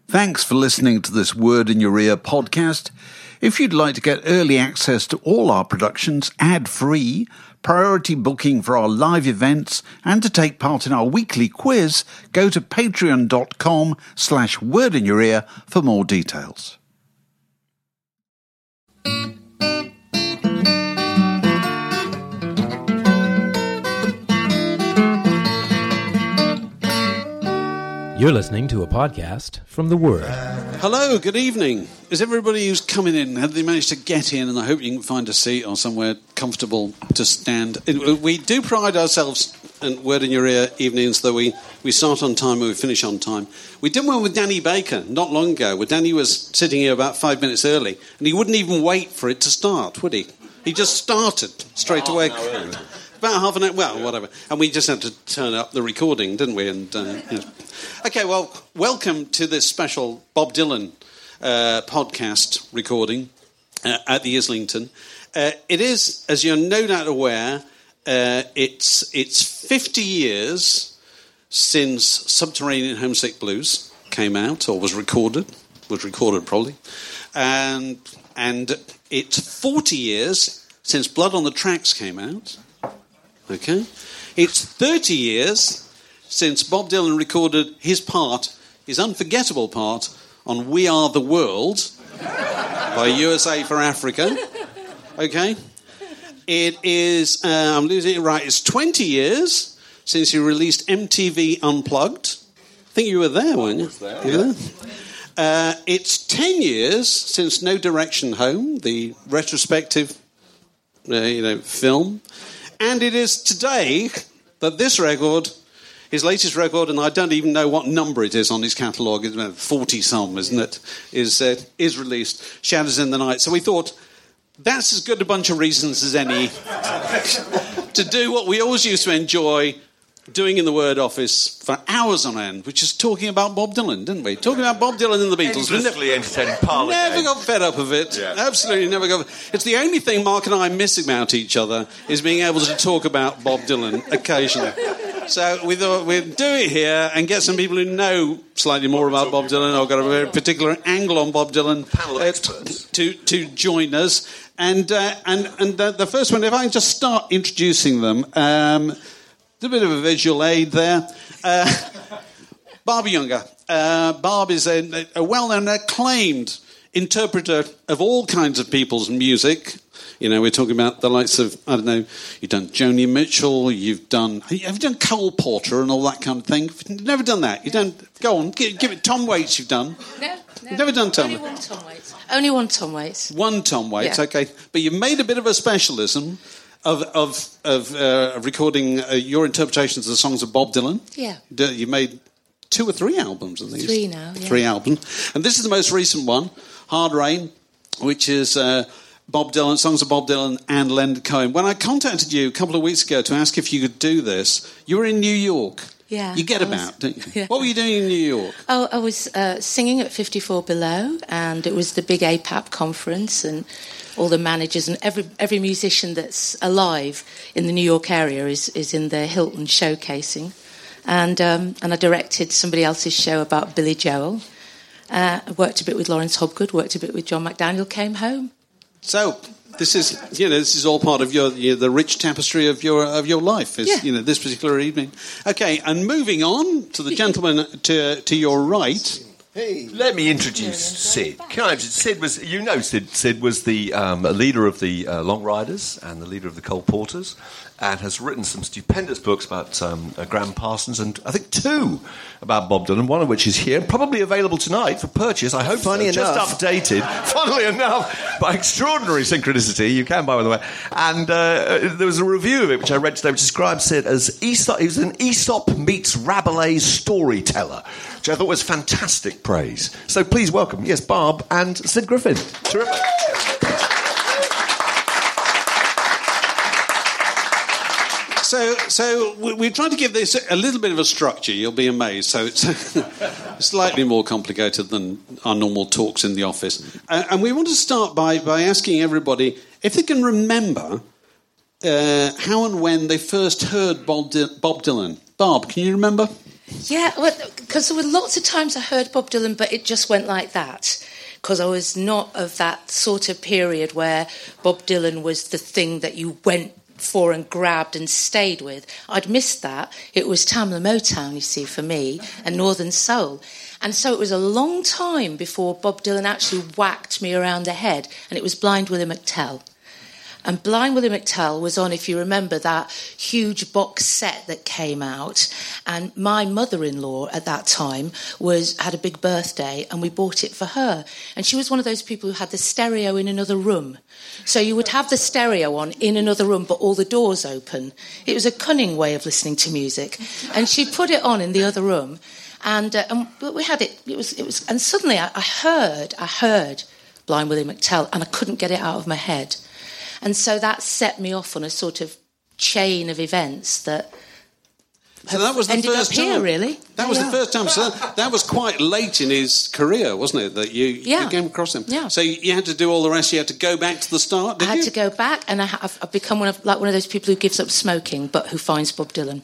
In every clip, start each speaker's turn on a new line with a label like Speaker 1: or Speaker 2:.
Speaker 1: Thanks for listening to this Word in Your Ear podcast. If you'd like to get early access to all our productions ad-free, priority booking for our live events, and to take part in our weekly quiz, go to patreon.com/wordinyourear for more details.
Speaker 2: You're listening to a podcast from The Word.
Speaker 3: Hello, good evening. Is everybody who's coming in, have they managed to get in? And I hope you can find a seat or somewhere comfortable to stand. We do pride ourselves in Word in Your Ear evenings, though we start on time and we finish on time. We did one with Danny Baker not long ago, where Danny was sitting here about 5 minutes early, and he wouldn't even wait for it to start, would he? He just started straight away. About half an hour, well, whatever. And we just had to turn up the recording, didn't we? And Okay, well, welcome to this special Bob Dylan podcast recording at the Islington. It is, as you're no doubt aware, it's 50 years since Subterranean Homesick Blues came out, or was recorded probably. And it's 40 years since Blood on the Tracks came out. Okay, it's 30 years since Bob Dylan recorded his unforgettable part on We Are the World by USA for Africa. Okay, it is, I'm losing it right, it's 20 years since he released MTV Unplugged. I think you were there, weren't you?
Speaker 4: I was there, yeah.
Speaker 3: It's 10 years since No Direction Home, the retrospective film. And it is today that this record, his latest record, and I don't even know what number it is on his catalogue, it's about 40-some, isn't it, is released, Shadows in the Night. So we thought, that's as good a bunch of reasons as any to do what we always used to enjoy doing in the Word Office for hours on end, which is talking about Bob Dylan, didn't we? Talking about Bob Dylan and the Beatles.
Speaker 4: Endlessly entertaining parlour
Speaker 3: Never
Speaker 4: game.
Speaker 3: got fed up of it.
Speaker 4: Yeah.
Speaker 3: Absolutely never got. It's the only thing Mark and I miss about each other is being able to talk about Bob Dylan occasionally. So we thought we'd do it here and get some people who know slightly more about Bob Dylan or got a very particular angle on Bob Dylan
Speaker 4: Panel experts.
Speaker 3: to join us. And the first one, if I can just start introducing them. A bit of a visual aid there. Barb Younger. Barb is a well-known, acclaimed interpreter of all kinds of people's music. You know, we're talking about the likes of, I don't know, you've done Joni Mitchell, have you done Cole Porter and all that kind of thing? You've never done that. You don't, go on, give it, Tom Waits you've done.
Speaker 5: No.
Speaker 3: You've never done Tom
Speaker 5: Only one Tom Waits. Only one Tom Waits.
Speaker 3: One Tom Waits,
Speaker 5: yeah.
Speaker 3: Okay. But you've made a bit of a specialism of recording your interpretations of the songs of Bob Dylan.
Speaker 5: Yeah.
Speaker 3: You made 2 or 3 albums, I think.
Speaker 5: 3 now, yeah.
Speaker 3: 3 albums. And this is the most recent one, Hard Rain, which is Bob Dylan, songs of Bob Dylan and Leonard Cohen. When I contacted you a couple of weeks ago to ask if you could do this, you were in New York.
Speaker 5: Yeah.
Speaker 3: You get about, don't you?
Speaker 5: Yeah.
Speaker 3: What were you doing in New York?
Speaker 5: Oh, I was singing at 54 Below, and it was the big APAP conference, and all the managers and every musician that's alive in the New York area is in the Hilton showcasing. And I directed somebody else's show about Billy Joel. Worked a bit with Lawrence Hobgood, worked a bit with John McDaniel, came home.
Speaker 3: So this is all part of the rich tapestry of your life. This particular evening. Okay, and moving on to the gentleman to your right.
Speaker 4: Hey. Let me introduce Sid. Sid was the leader of the Long Riders and the leader of the Cole Porters, and has written some stupendous books about Graham Parsons, and I think 2 about Bob Dylan, one of which is here, probably available tonight for purchase. I hope
Speaker 6: Funny
Speaker 4: so.
Speaker 6: enough.
Speaker 4: Just updated. Funnily enough, by extraordinary synchronicity, you can buy, by the way. And there was a review of it, which I read today, which describes Sid as Aesop. He was an Aesop meets Rabelais storyteller, which I thought was fantastic praise. So please welcome, yes, Barb and Sid Griffin. Terrific.
Speaker 3: So we're trying to give this a little bit of a structure. You'll be amazed. So it's slightly more complicated than our normal talks in the office. And we want to start by asking everybody if they can remember how and when they first heard Bob Dylan. Barb, can you remember?
Speaker 5: Yeah, because there were lots of times I heard Bob Dylan, but it just went like that. Because I was not of that sort of period where Bob Dylan was the thing that you went for and grabbed and stayed with. I'd missed that. It was Tamla Motown, you see, for me, and Northern Soul. And so it was a long time before Bob Dylan actually whacked me around the head, and it was Blind Willie McTell. And Blind Willie McTell was on, if you remember, that huge box set that came out. And my mother-in-law at that time had a big birthday, and we bought it for her. And she was one of those people who had the stereo in another room. So you would have the stereo on in another room, but all the doors open. It was a cunning way of listening to music. And she put it on in the other room, and we had it. It was. And suddenly I heard Blind Willie McTell, and I couldn't get it out of my head. And so that set me off on a sort of chain of events that
Speaker 3: that was the
Speaker 5: ended
Speaker 3: first
Speaker 5: up here,
Speaker 3: time.
Speaker 5: really.
Speaker 3: That was the first time. So that was quite late in his career, wasn't it, that you came across him?
Speaker 5: Yeah.
Speaker 3: So you had to do all the rest. You had to go back to the start, did you?
Speaker 5: I had to go back, and I've become one of those people who gives up smoking but who finds Bob Dylan.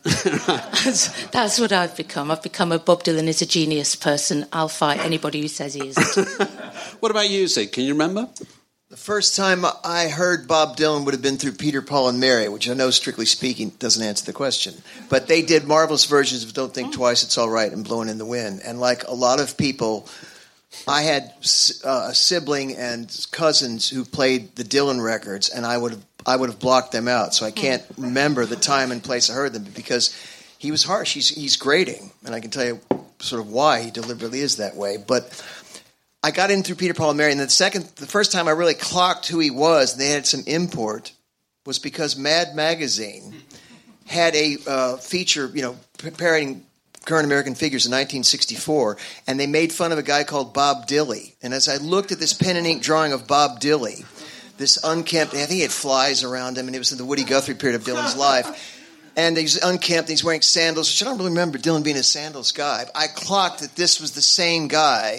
Speaker 5: That's what I've become. I've become a Bob Dylan is a genius person. I'll fight anybody who says he isn't.
Speaker 3: What about you, Sid? Can you remember?
Speaker 6: The first time I heard Bob Dylan would have been through Peter, Paul, and Mary, which I know, strictly speaking, doesn't answer the question. But they did marvelous versions of Don't Think Twice, It's All Right, and Blowing in the Wind. And like a lot of people, I had a sibling and cousins who played the Dylan records, and I would have blocked them out. So I can't remember the time and place I heard them, because he was harsh. He's grating, and I can tell you sort of why he deliberately is that way. But I got in through Peter, Paul, and Mary, and the first time I really clocked who he was, and they had some import, was because Mad Magazine had a feature, parodying current American figures in 1964, and they made fun of a guy called Bob Dylley. And as I looked at this pen and ink drawing of Bob Dylley, this unkempt, I think he had flies around him, and it was in the Woody Guthrie period of Dylan's life. And he's unkempt, and he's wearing sandals, which I don't really remember Dylan being a sandals guy. I clocked that this was the same guy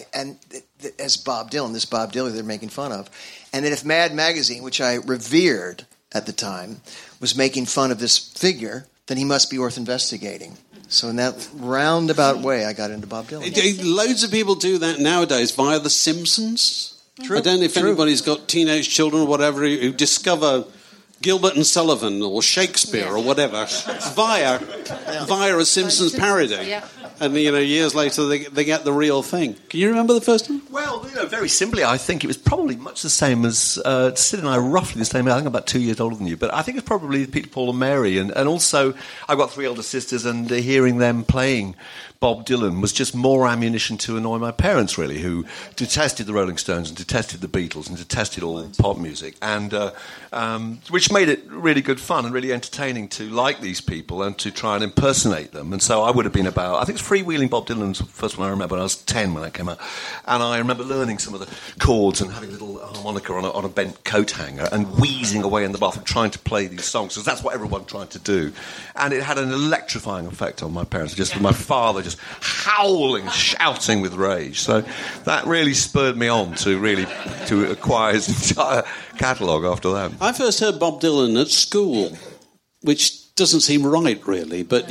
Speaker 6: as Bob Dylan, this Bob Dylan they're making fun of. And that if Mad Magazine, which I revered at the time, was making fun of this figure, then he must be worth investigating. So in that roundabout way, I got into Bob Dylan.
Speaker 3: Loads of people do that nowadays via The Simpsons.
Speaker 6: True.
Speaker 3: I don't know if anybody's got teenage children or whatever who discover Gilbert and Sullivan or Shakespeare or whatever via a Simpsons parody.
Speaker 5: Yeah.
Speaker 3: And, years later they get the real thing. Can you remember the first time?
Speaker 4: Well, very simply, I think it was probably much the same as Sid and I, roughly the same. I think I'm about 2 years older than you, but I think it's probably Peter, Paul, and Mary. And also, I've got 3 older sisters, and hearing them playing Bob Dylan was just more ammunition to annoy my parents, really, who detested the Rolling Stones and detested the Beatles and detested all pop music, and which made it really good fun and really entertaining to like these people and to try and impersonate them. And so I would have been about, I think it's Freewheeling Bob Dylan's the first one I remember when I was 10 when that came out. And I remember learning some of the chords and having a little harmonica on a bent coat hanger and wheezing away in the bathroom trying to play these songs, because that's what everyone tried to do. And it had an electrifying effect on my parents, just my father just howling, shouting with rage. So that really spurred me on to acquire his entire catalogue after that.
Speaker 3: I first heard Bob Dylan at school, which doesn't seem right, really. But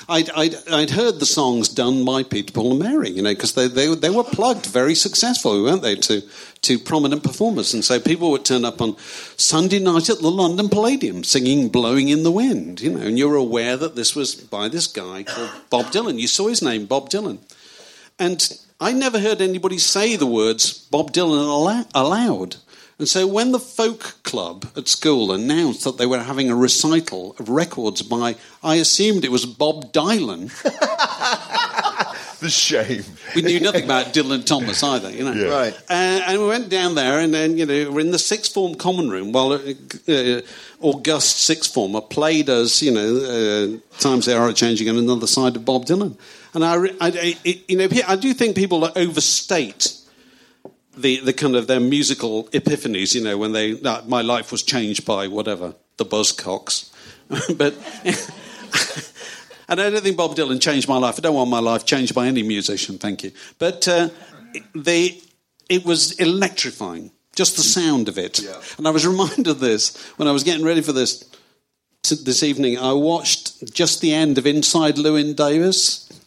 Speaker 3: I'd heard the songs done by Peter, Paul, and Mary, because they were plugged very successfully, weren't they, to prominent performers. And so people would turn up on Sunday night at the London Palladium singing "Blowing in the Wind," and you were aware that this was by this guy called Bob Dylan. You saw his name, Bob Dylan, and I never heard anybody say the words Bob Dylan aloud. And so when the folk club at school announced that they were having a recital of records by, I assumed it was Bob Dylan.
Speaker 4: The shame.
Speaker 3: We knew nothing about Dylan Thomas either,
Speaker 4: Yeah.
Speaker 6: Right.
Speaker 3: And we went down there, and then, we're in the sixth form common room while august sixth former played us, Times They Are Changing on another side of Bob Dylan. And I do think people overstate the kind of their musical epiphanies, when my life was changed by whatever, the Buzzcocks. But and I don't think Bob Dylan changed my life. I don't want my life changed by any musician, thank you. But it was electrifying, just the sound of it. Yeah. And I was reminded of this when I was getting ready for this evening. I watched just the end of Inside Llewyn Davis.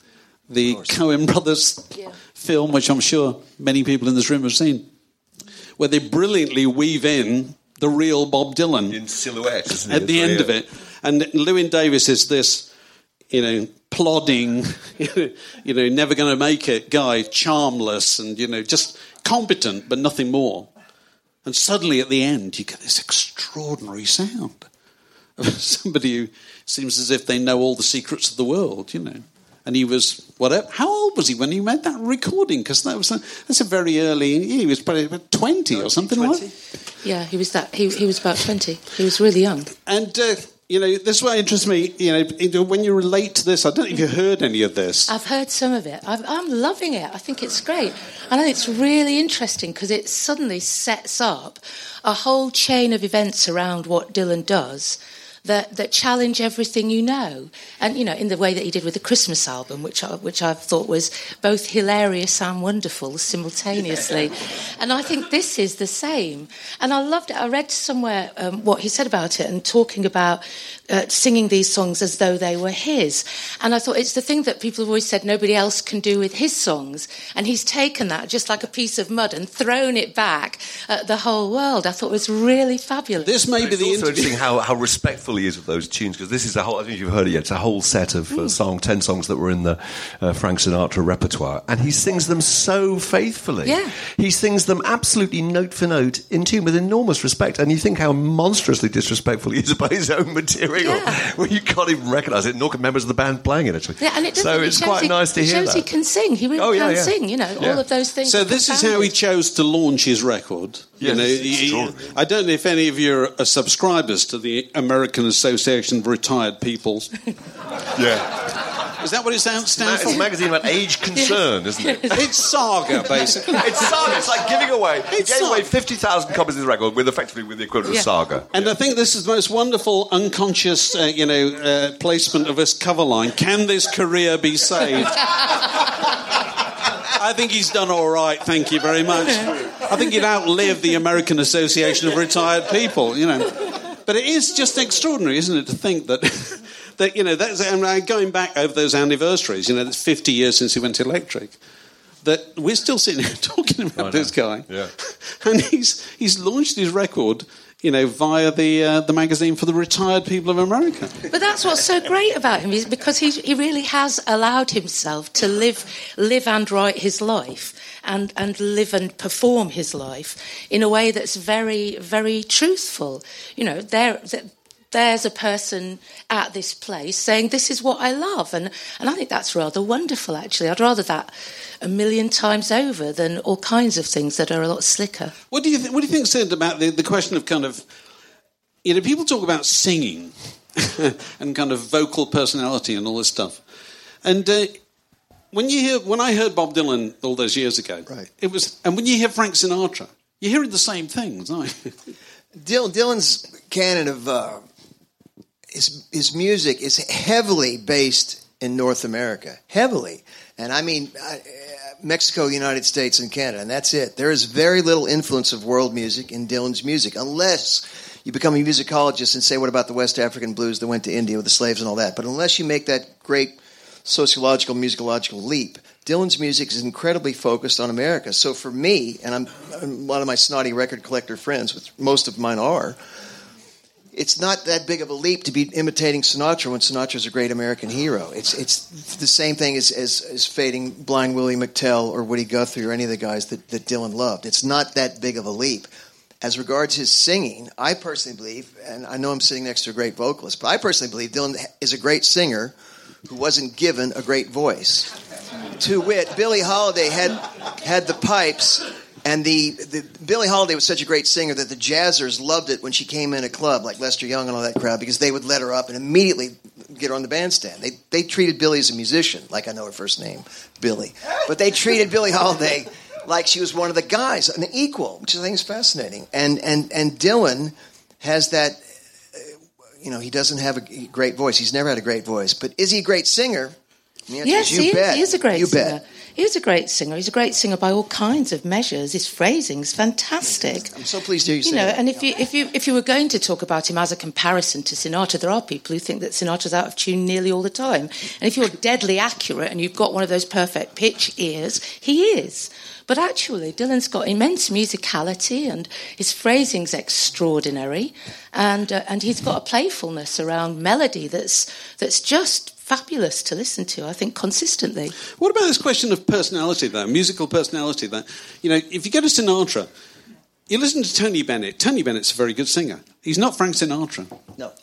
Speaker 3: the Coen brothers film, which I'm sure many people in this room have seen, where they brilliantly weave in the real Bob Dylan
Speaker 4: in silhouette, isn't it?
Speaker 3: At the end of it. And Llewyn Davis is this, plodding, never going to make it guy, charmless and, just competent, but nothing more. And suddenly at the end, you get this extraordinary sound of somebody who seems as if they know all the secrets of the world, And he was, whatever. How old was he when he made that recording? Because that's a very early. He was probably about 20 or something
Speaker 6: 20?
Speaker 3: like that.
Speaker 5: Yeah, he was that. He was about 20. He was really young.
Speaker 3: And this is what interests me. When you relate to this, I don't know if you heard any of this.
Speaker 5: I've heard some of it. I'm loving it. I think it's great. And I think it's really interesting because it suddenly sets up a whole chain of events around what Dylan does that challenge everything you know. And, in the way that he did with the Christmas album, which I thought was both hilarious and wonderful simultaneously. And I think this is the same. And I loved it. I read somewhere what he said about it and talking about singing these songs as though they were his. And I thought it's the thing that people have always said nobody else can do with his songs. And he's taken that just like a piece of mud and thrown it back at the whole world. I thought it was really fabulous.
Speaker 3: This may be the
Speaker 4: also interesting how respectful he is of those tunes, because this is a whole, I don't know if you've heard it yet, it's a whole set of 10 songs that were in the Frank Sinatra repertoire, and he sings them so faithfully.
Speaker 5: Yeah.
Speaker 4: He sings them absolutely note for note in tune with enormous respect, and you think how monstrously disrespectful he is about his own material, where you can't even recognise it, nor can members of the band playing it, actually.
Speaker 5: Yeah, and it
Speaker 4: so it's quite nice to hear that.
Speaker 5: It shows he can sing. He really can sing, all of those things.
Speaker 3: So this is how he chose to launch his record.
Speaker 4: Yes,
Speaker 3: I don't know if any of you are subscribers to the American Association of Retired People.
Speaker 4: Yeah.
Speaker 3: Is that what it stands for?
Speaker 4: It's a magazine about age concern, isn't it?
Speaker 3: It's Saga, basically.
Speaker 4: It's Saga. It's like giving away. He gave away 50,000 copies of the record with the equivalent of Saga.
Speaker 3: And I think this is the most wonderful unconscious, placement of this cover line. Can this career be saved? I think he's done all right, thank you very much. I think he'd outlive the American Association of Retired People, But it is just extraordinary, isn't it, to think that that's going back over those anniversaries, it's 50 years since he went electric, that we're still sitting here talking about this guy.
Speaker 4: Yeah.
Speaker 3: And he's launched his record via the magazine for the retired people of America.
Speaker 5: But that's what's so great about him, is because he really has allowed himself to live and write his life and live and perform his life in a way that's very, very truthful. There's a person at this place saying, this is what I love. And I think that's rather wonderful, actually. I'd rather that a million times over than all kinds of things that are a lot slicker.
Speaker 3: What do you think, Sid, about the question of kind of, people talk about singing and kind of vocal personality and all this stuff. And when I heard Bob Dylan all those years ago,
Speaker 6: right,
Speaker 3: it was, and when you hear Frank Sinatra, you're hearing the same things, aren't you?
Speaker 6: Dylan's canon of his music is heavily based in North America, heavily. And I mean, Mexico, United States, and Canada, and that's it. There is very little influence of world music in Dylan's music, unless you become a musicologist and say, what about the West African blues that went to India with the slaves and all that? But unless you make that great sociological, musicological leap, Dylan's music is incredibly focused on America. So for me, and a lot of my snotty record collector friends, which most of mine are, it's not that big of a leap to be imitating Sinatra when Sinatra's a great American hero. It's the same thing as fading Blind Willie McTell or Woody Guthrie or any of the guys that Dylan loved. It's not that big of a leap. As regards his singing, I personally believe, and I know I'm sitting next to a great vocalist, but I personally believe Dylan is a great singer who wasn't given a great voice. To wit, Billie Holiday had the pipes. And the Billie Holiday was such a great singer that the jazzers loved it when she came in a club, like Lester Young and all that crowd, because they would let her up and immediately get her on the bandstand. They treated Billie as a musician, like I know her first name, Billie. But they treated Billie Holiday like she was one of the guys, an equal, which I think is fascinating. And Dylan has that, he doesn't have a great voice. He's never had a great voice. But is he a great singer?
Speaker 5: Yes, he is a great singer. He was a great singer. He's a great singer by all kinds of measures. His phrasing's fantastic.
Speaker 6: I'm so pleased to hear you say that.
Speaker 5: And if you were going to talk about him as a comparison to Sinatra, there are people who think that Sinatra's out of tune nearly all the time. And if you're deadly accurate and you've got one of those perfect pitch ears, he is. But actually, Dylan's got immense musicality, and his phrasing's extraordinary, and he's got a playfulness around melody that's just fabulous to listen to, I think, consistently.
Speaker 3: What about this question of personality, though, musical personality? That, if you go to Sinatra, you listen to Tony Bennett. Tony Bennett's a very good singer. He's not Frank Sinatra.
Speaker 6: No.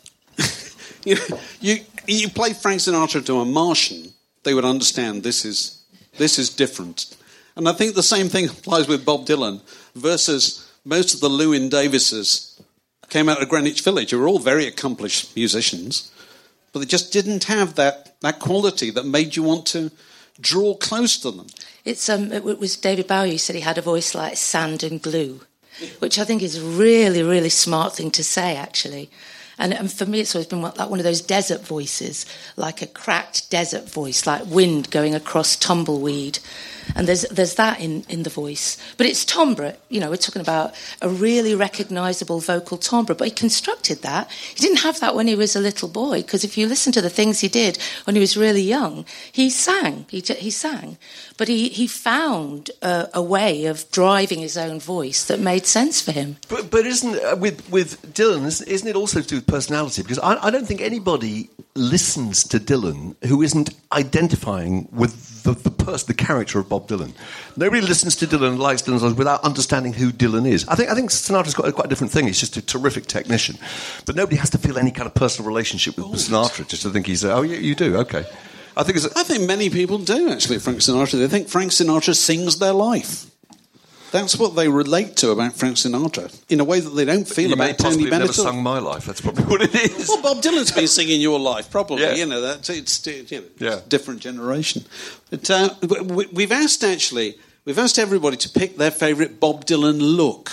Speaker 3: You play Frank Sinatra to a Martian, they would understand this is different. And I think the same thing applies with Bob Dylan versus most of the Llewyn Davises came out of Greenwich Village, who were all very accomplished musicians, but they just didn't have that quality that made you want to draw close to them.
Speaker 5: It was David Bowie who said he had a voice like sand and glue, which I think is a really, really smart thing to say, actually. And for me, it's always been like one of those desert voices, like a cracked desert voice, like wind going across tumbleweed. And there's that in the voice. But it's timbre. We're talking about a really recognisable vocal timbre. But he constructed that. He didn't have that when he was a little boy, because if you listen to the things he did when he was really young, he sang. He sang. But he found a way of driving his own voice that made sense for him.
Speaker 4: But isn't with Dylan, isn't it also to do with personality? Because I don't think anybody listens to Dylan who isn't identifying with the character of Bob Dylan. Nobody listens to Dylan and likes Dylan without understanding who Dylan is. I think Sinatra's got quite a different thing. He's just a terrific technician. But nobody has to feel any kind of personal relationship with Sinatra just to think he's... Oh, you do? Okay. I think
Speaker 3: many people do, actually, Frank Sinatra. They think Frank Sinatra sings their life. That's what they relate to about Frank Sinatra, in a way that they don't feel about Tony Bennett.
Speaker 4: Never sung my life. That's probably what it is.
Speaker 3: Well, Bob Dylan's been singing your life, probably.
Speaker 4: Yeah.
Speaker 3: It's a different generation. But we've asked everybody to pick their favourite Bob Dylan look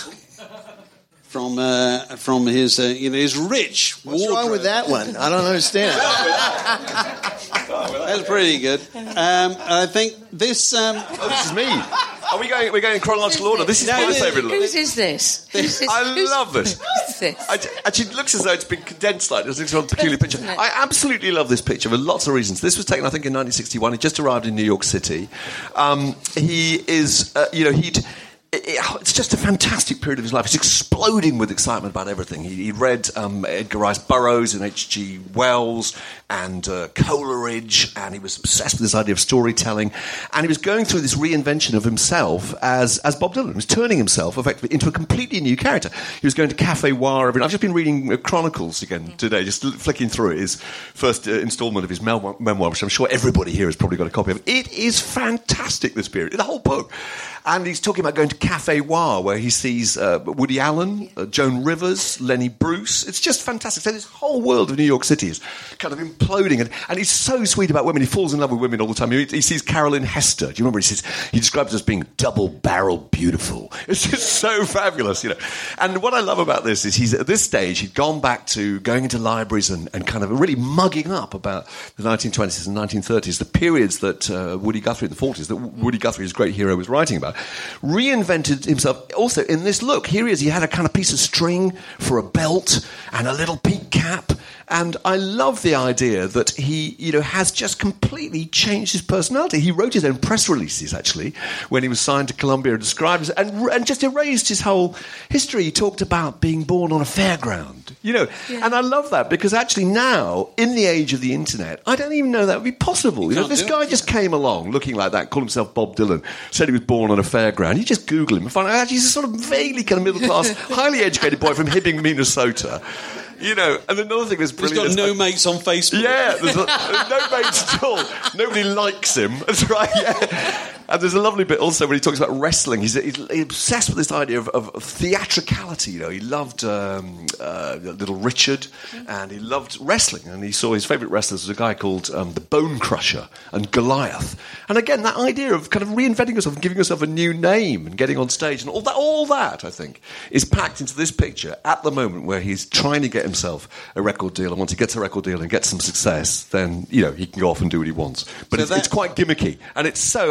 Speaker 3: from his his rich
Speaker 6: What's
Speaker 3: wardrobe.
Speaker 6: wrong with that one? I don't understand.
Speaker 3: That's pretty good. I think this.
Speaker 4: This is me. Are we going? We're going in chronological order. This is my favourite look.
Speaker 5: Whose is this?
Speaker 4: I love this.
Speaker 5: Who's this?
Speaker 4: Actually, it looks as though it's been condensed slightly. It's a peculiar picture. I absolutely love this picture for lots of reasons. This was taken, I think, in 1961. He just arrived in New York City. He is, it's just a fantastic period of his life. He's exploding with excitement about everything. He read Edgar Rice Burroughs and H.G. Wells and Coleridge, and he was obsessed with this idea of storytelling. And he was going through this reinvention of himself as Bob Dylan. He was turning himself, effectively, into a completely new character. He was going to Café Noir. I've just been reading Chronicles again today, just flicking through it, his first instalment of his memoir, which I'm sure everybody here has probably got a copy of. It is fantastic, this period, the whole book. And he's talking about going to Café Noir, where he sees Woody Allen, Joan Rivers, Lenny Bruce. It's just fantastic. So this whole world of New York City is kind of imploding. And he's so sweet about women. He falls in love with women all the time. He sees Carolyn Hester. Do you remember? He describes her as being double-barreled beautiful. It's just so fabulous, And what I love about this is he's at this stage, he'd gone back to going into libraries and kind of really mugging up about the 1920s and 1930s, the periods that Woody Guthrie in the 40s, that Woody Guthrie, his great hero, was writing about. Reinvented himself also in this look. Here he is. He had a kind of piece of string for a belt and a little peak cap. And I love the idea that he, has just completely changed his personality. He wrote his own press releases, actually, when he was signed to Columbia, described and just erased his whole history. He talked about being born on a fairground, And I love that because actually now, in the age of the internet, I don't even know that would be possible. This guy just came along looking like that, called himself Bob Dylan, said he was born on a fairground. You just Google him and find out actually he's a sort of vaguely kind of middle-class, highly educated boy from Hibbing, Minnesota. And another thing that's brilliant...
Speaker 3: He's got no mates on Facebook.
Speaker 4: Yeah, there's no mates at all. Nobody likes him. That's right, yeah. And there's a lovely bit also when he talks about wrestling. He's obsessed with this idea of theatricality. He loved Little Richard, and he loved wrestling. And he saw his favourite wrestlers was a guy called the Bone Crusher and Goliath. And again, that idea of kind of reinventing yourself and giving yourself a new name and getting on stage and all that, I think, is packed into this picture at the moment where he's trying to get himself a record deal. And once he gets a record deal and gets some success, then, he can go off and do what he wants. But it's quite gimmicky. And I think it's just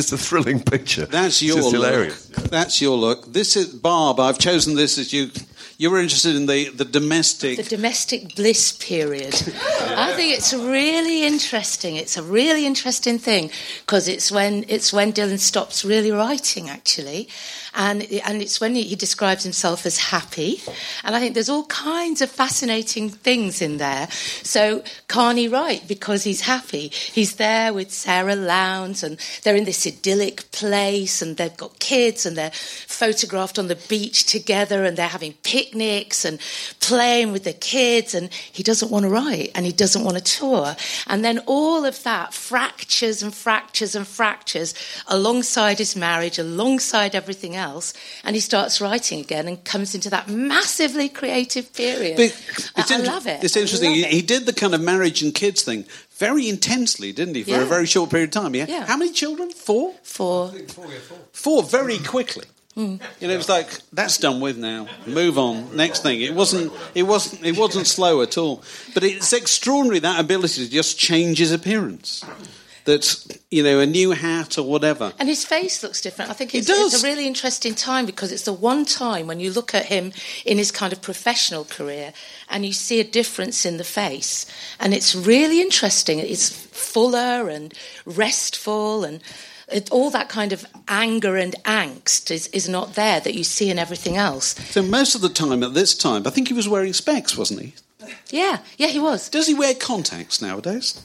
Speaker 4: just a thrilling picture.
Speaker 3: That's your
Speaker 4: just
Speaker 3: look.
Speaker 4: Hilarious.
Speaker 3: That's your look. This is Barb. I've chosen this as you. You were interested in the domestic.
Speaker 5: The domestic bliss period. I think it's really interesting. It's a really interesting thing because it's when Dylan stops really writing, actually, and it's when he describes himself as happy. And I think there's all kinds of fascinating things in there. So can't he write because he's happy? He's there with Sarah Lowndes, and they're in this idyllic place, and they've got kids, and they're photographed on the beach together, and they're having picnics and playing with the kids, and he doesn't want to write and he doesn't want to tour. And then all of that fractures and fractures and fractures alongside his marriage, alongside everything else, and he starts writing again and comes into that massively creative period. I love it.
Speaker 3: It's interesting. He did the kind of marriage and kids thing very intensely, didn't he, for a very short period of time? Yeah. How many children? 4?
Speaker 5: 4.
Speaker 3: 4 very quickly. You know, it was like, that's done with now. Move on. Next thing. It wasn't slow at all. But it's extraordinary, that ability to just change his appearance. That's, you know, a new hat or whatever.
Speaker 5: And his face looks different. I think it's a really interesting time because it's the one time when you look at him in his kind of professional career and you see a difference in the face. And it's really interesting. It's fuller and restful, and all that kind of anger and angst is not there that you see in everything else.
Speaker 3: So most of the time, at this time, I think he was wearing specs, wasn't he?
Speaker 5: Yeah, he was.
Speaker 3: Does he wear contacts nowadays?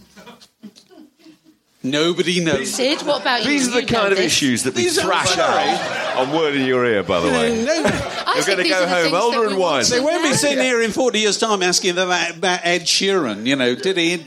Speaker 3: Nobody knows.
Speaker 5: Sid, what about you?
Speaker 4: These are the kind of issues that we thrash out on Word in Your Ear, by the way. You're going to go home older and wiser.
Speaker 3: They won't be sitting here in 40 years' time asking them about Ed Sheeran. You know, did he?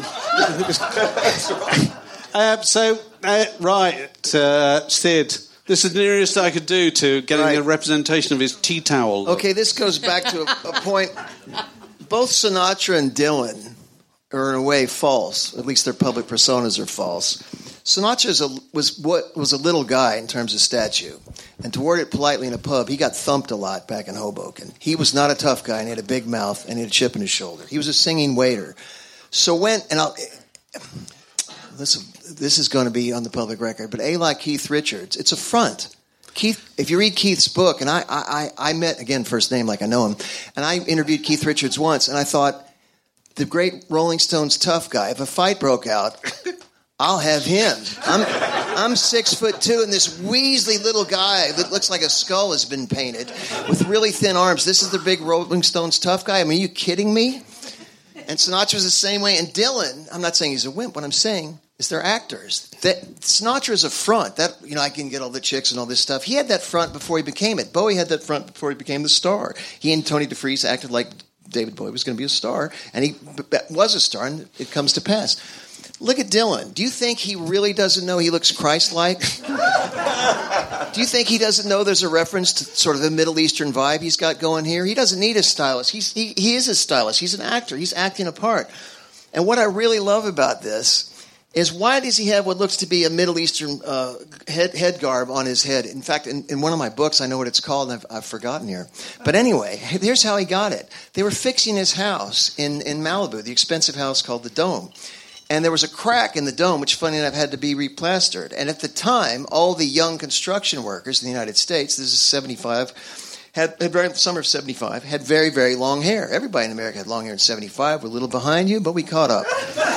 Speaker 3: Sid, this is the nearest I could do to getting a representation of his tea towel.
Speaker 6: Okay, this goes back to a point. Both Sinatra and Dylan are in a way false. At least their public personas are false. Sinatra was a little guy in terms of stature, and to word it politely in a pub, he got thumped a lot back in Hoboken. He was not a tough guy, and he had a big mouth, and he had a chip in his shoulder. He was a singing waiter. So this is going to be on the public record, but like Keith Richards, it's a front. Keith, if you read Keith's book, and I met, again, first name like I know him, and I interviewed Keith Richards once, and I thought, the great Rolling Stones tough guy, if a fight broke out, I'll have him. I'm 6'2", and this weaselly little guy that looks like a skull has been painted with really thin arms. This is the big Rolling Stones tough guy? I mean, are you kidding me? And Sinatra was the same way. And Dylan, I'm not saying he's a wimp. What I'm saying is they're actors. Sinatra is a front. That, you know, I can get all the chicks and all this stuff. He had that front before he became it. Bowie had that front before he became the star. He and Tony DeFries acted like David Bowie was going to be a star, and he was a star, and it comes to pass. Look at Dylan. Do you think he really doesn't know he looks Christ-like? Do you think he doesn't know there's a reference to sort of the Middle Eastern vibe he's got going here? He doesn't need a stylist. He is a stylist. He's an actor. He's acting a part. And what I really love about this is, why does he have what looks to be a Middle Eastern head garb on his head? In fact, in one of my books, I know what it's called, and I've forgotten here. But anyway, here's how he got it. They were fixing his house in Malibu, the expensive house called the Dome. And there was a crack in the dome, which, funny enough, had to be replastered. And at the time, all the young construction workers in the United States, this is 75, summer of 75, had very, very long hair. Everybody in America had long hair in 75. We're a little behind you, but we caught up.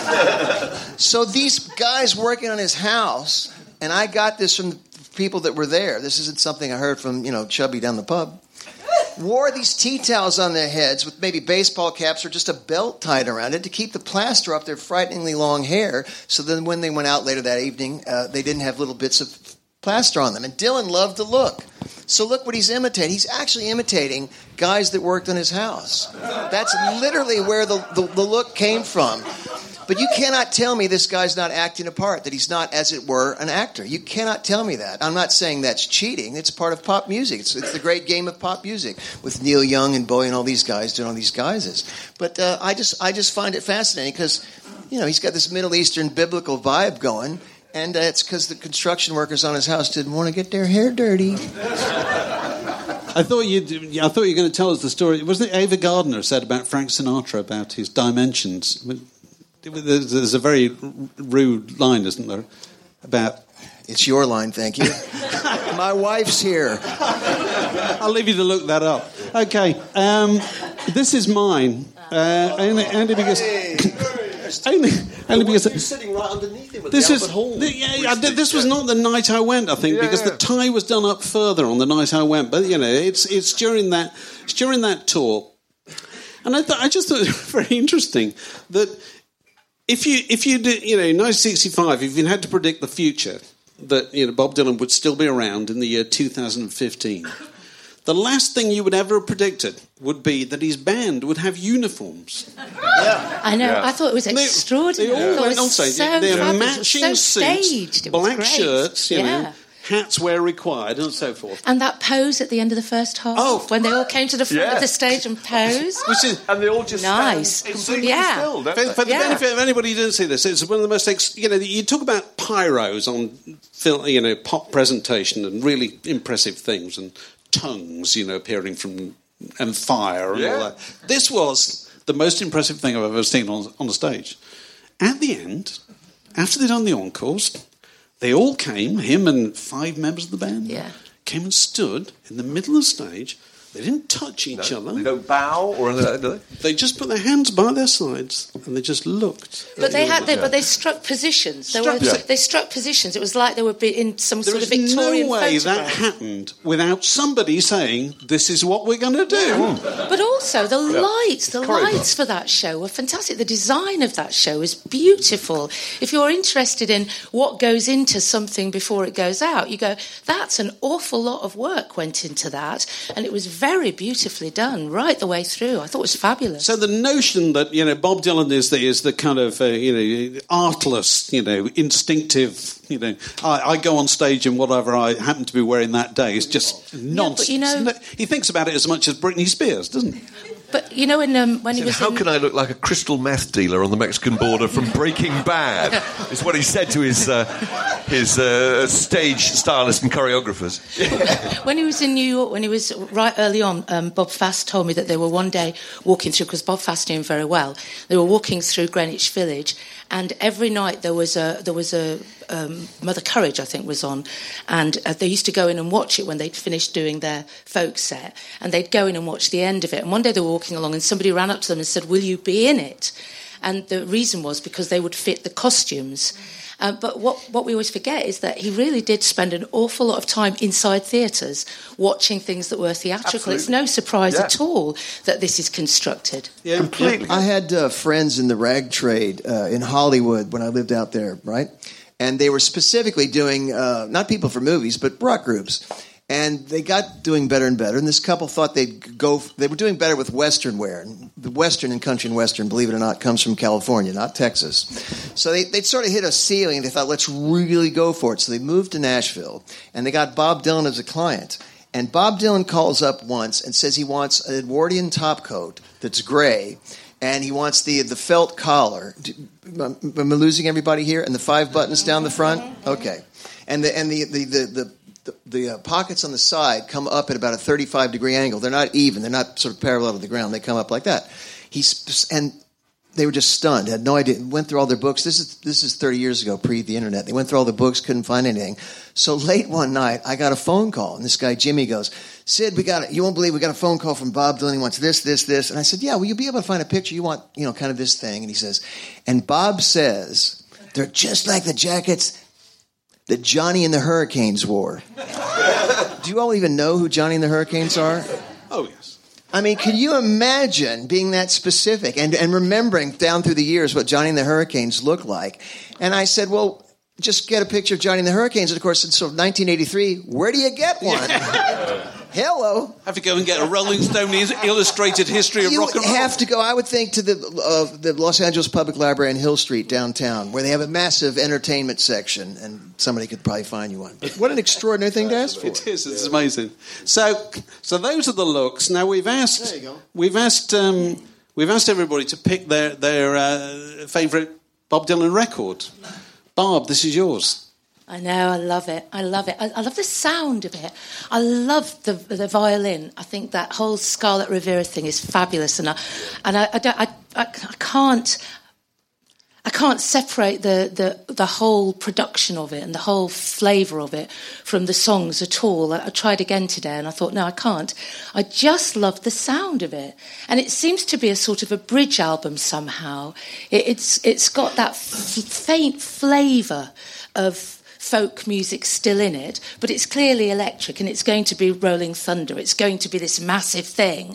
Speaker 6: So these guys working on his house, and I got this from the people that were there. This isn't something I heard from, Chubby down the pub. Wore these tea towels on their heads with maybe baseball caps or just a belt tied around it to keep the plaster off their frighteningly long hair, so then when they went out later that evening, they didn't have little bits of plaster on them. And Dylan loved the look. So look what he's imitating. He's actually imitating guys that worked on his house. That's literally where the look came from. But you cannot tell me this guy's not acting a part, that he's not, as it were, an actor. You cannot tell me that. I'm not saying that's cheating. It's part of pop music. It's the great game of pop music with Neil Young and Bowie and all these guys doing all these guises. But I just find it fascinating because, he's got this Middle Eastern biblical vibe going, and it's because the construction workers on his house didn't want to get their hair dirty.
Speaker 3: I thought you were going to tell us the story. Wasn't it Ava Gardner said about Frank Sinatra, about his dimensions? There's a very rude line, isn't there, about
Speaker 6: It's your line, thank you. My wife's here.
Speaker 3: I'll leave you to look that up. Okay, this is mine. Only because... Only because
Speaker 4: you're sitting right underneath him at
Speaker 3: this
Speaker 4: the
Speaker 3: is
Speaker 4: Albert Hall.
Speaker 3: this was not the night I went, I think, because the tie was done up further on the night I went. But it's during that tour, and I just thought it was very interesting that if you did, 1965, if you had to predict the future, that Bob Dylan would still be around in the year 2015. The last thing you would ever have predicted would be that his band would have uniforms.
Speaker 6: Yeah.
Speaker 5: I know. Yeah. I thought it was extraordinary.
Speaker 3: They all went on stage. They're matching suits,
Speaker 5: staged.
Speaker 3: black shirts, hats where required, and so forth.
Speaker 5: And that pose at the end of the first half, when they all came to the front of the stage and posed.
Speaker 4: And they all just
Speaker 5: nice.
Speaker 4: completely still, don't they?
Speaker 3: For the benefit of anybody who didn't see this, it's one of the most, you talk about pyros on film, pop presentation and really impressive things, and tongues, appearing from, and fire and all that. This was the most impressive thing I've ever seen on the stage. At the end, after they'd done the encores, they all came, him and 5 members of the band, came and stood in the middle of the stage. They didn't touch each other.
Speaker 4: They don't bow or anything, do they?
Speaker 3: They just put their hands by their sides and they just looked.
Speaker 5: But they struck positions. They struck positions. It was like they were in some sort of Victorian photograph.
Speaker 3: There is no way that happened without somebody saying, "This is what we're going to do."
Speaker 5: But also the lights for that show were fantastic. The design of that show is beautiful. If you're interested in what goes into something before it goes out, you go, "That's an awful lot of work went into that," and it was very beautifully done right the way through. I thought it was fabulous.
Speaker 3: So the notion that Bob Dylan is the kind of artless, instinctive, I go on stage in whatever I happen to be wearing that day is just nonsense. But, he thinks about it as much as Britney Spears, doesn't he?
Speaker 5: But when he was
Speaker 4: how can I look like a crystal meth dealer on the Mexican border from Breaking Bad? Is what he said to his stage stylists and choreographers.
Speaker 5: When he was in New York, when he was right early on, Bob Fast told me that they were one day walking through, because Bob Fast knew him very well. They were walking through Greenwich Village, and every night there was a Mother Courage, I think, was on, and they used to go in and watch it when they'd finished doing their folk set, and they'd go in and watch the end of it. And one day they were walking along and somebody ran up to them and said, "Will you be in it?" And the reason was because they would fit the costumes. But what we always forget is that he really did spend an awful lot of time inside theatres watching things that were theatrical. Absolutely. It's no surprise at all that this is constructed.
Speaker 6: Yeah, completely. I had friends in the rag trade in Hollywood when I lived out there, right? And they were specifically doing, not people for movies, but rock groups. And they got doing better and better. And this couple thought they were doing better with Western wear. And the Western and country and Western, believe it or not, comes from California, not Texas. So they'd sort of hit a ceiling, and they thought, let's really go for it. So they moved to Nashville, and they got Bob Dylan as a client. And Bob Dylan calls up once and says he wants an Edwardian topcoat that's gray, and he wants the felt collar. Am I losing everybody here? And the 5 buttons down the front? Okay. And the pockets on the side come up at about a 35-degree angle. They're not even. They're not sort of parallel to the ground. They come up like that. And they were just stunned. Had no idea. Went through all their books. This is 30 years ago, pre the internet. They went through all the books, couldn't find anything. So late one night, I got a phone call, and this guy Jimmy goes, "Sid, you won't believe we got a phone call from Bob Dylan. He wants this, this, this." And I said, "Yeah, will you be able to find a picture? You want, kind of this thing?" And he says, and Bob says, "They're just like the jackets that Johnny and the Hurricanes wore." Do you all even know who Johnny and the Hurricanes are?
Speaker 3: Oh, yes.
Speaker 6: I mean, can you imagine being that specific and remembering down through the years what Johnny and the Hurricanes looked like? And I said, well, just get a picture of Johnny and the Hurricanes. And, of course, it's 1983. Where do you get one? Hello.
Speaker 3: Have to go and get a Rolling Stone illustrated history of rock and roll.
Speaker 6: You have to go, I would think, to the Los Angeles Public Library on Hill Street downtown, where they have a massive entertainment section, and somebody could probably find you one. But what an extraordinary thing to ask for.
Speaker 3: It is. It's amazing. So those are the looks. Now we've asked everybody to pick their favourite Bob Dylan record. Bob, this is yours.
Speaker 5: I know, I love it. I love the sound of it. I love the violin. I think that whole Scarlet Rivera thing is fabulous, and I can't. I can't separate the whole production of it and the whole flavour of it from the songs at all. I tried again today and I thought, no, I can't. I just love the sound of it. And it seems to be a sort of a bridge album somehow. It's got that faint flavour of folk music still in it, but it's clearly electric and it's going to be Rolling Thunder. It's going to be this massive thing.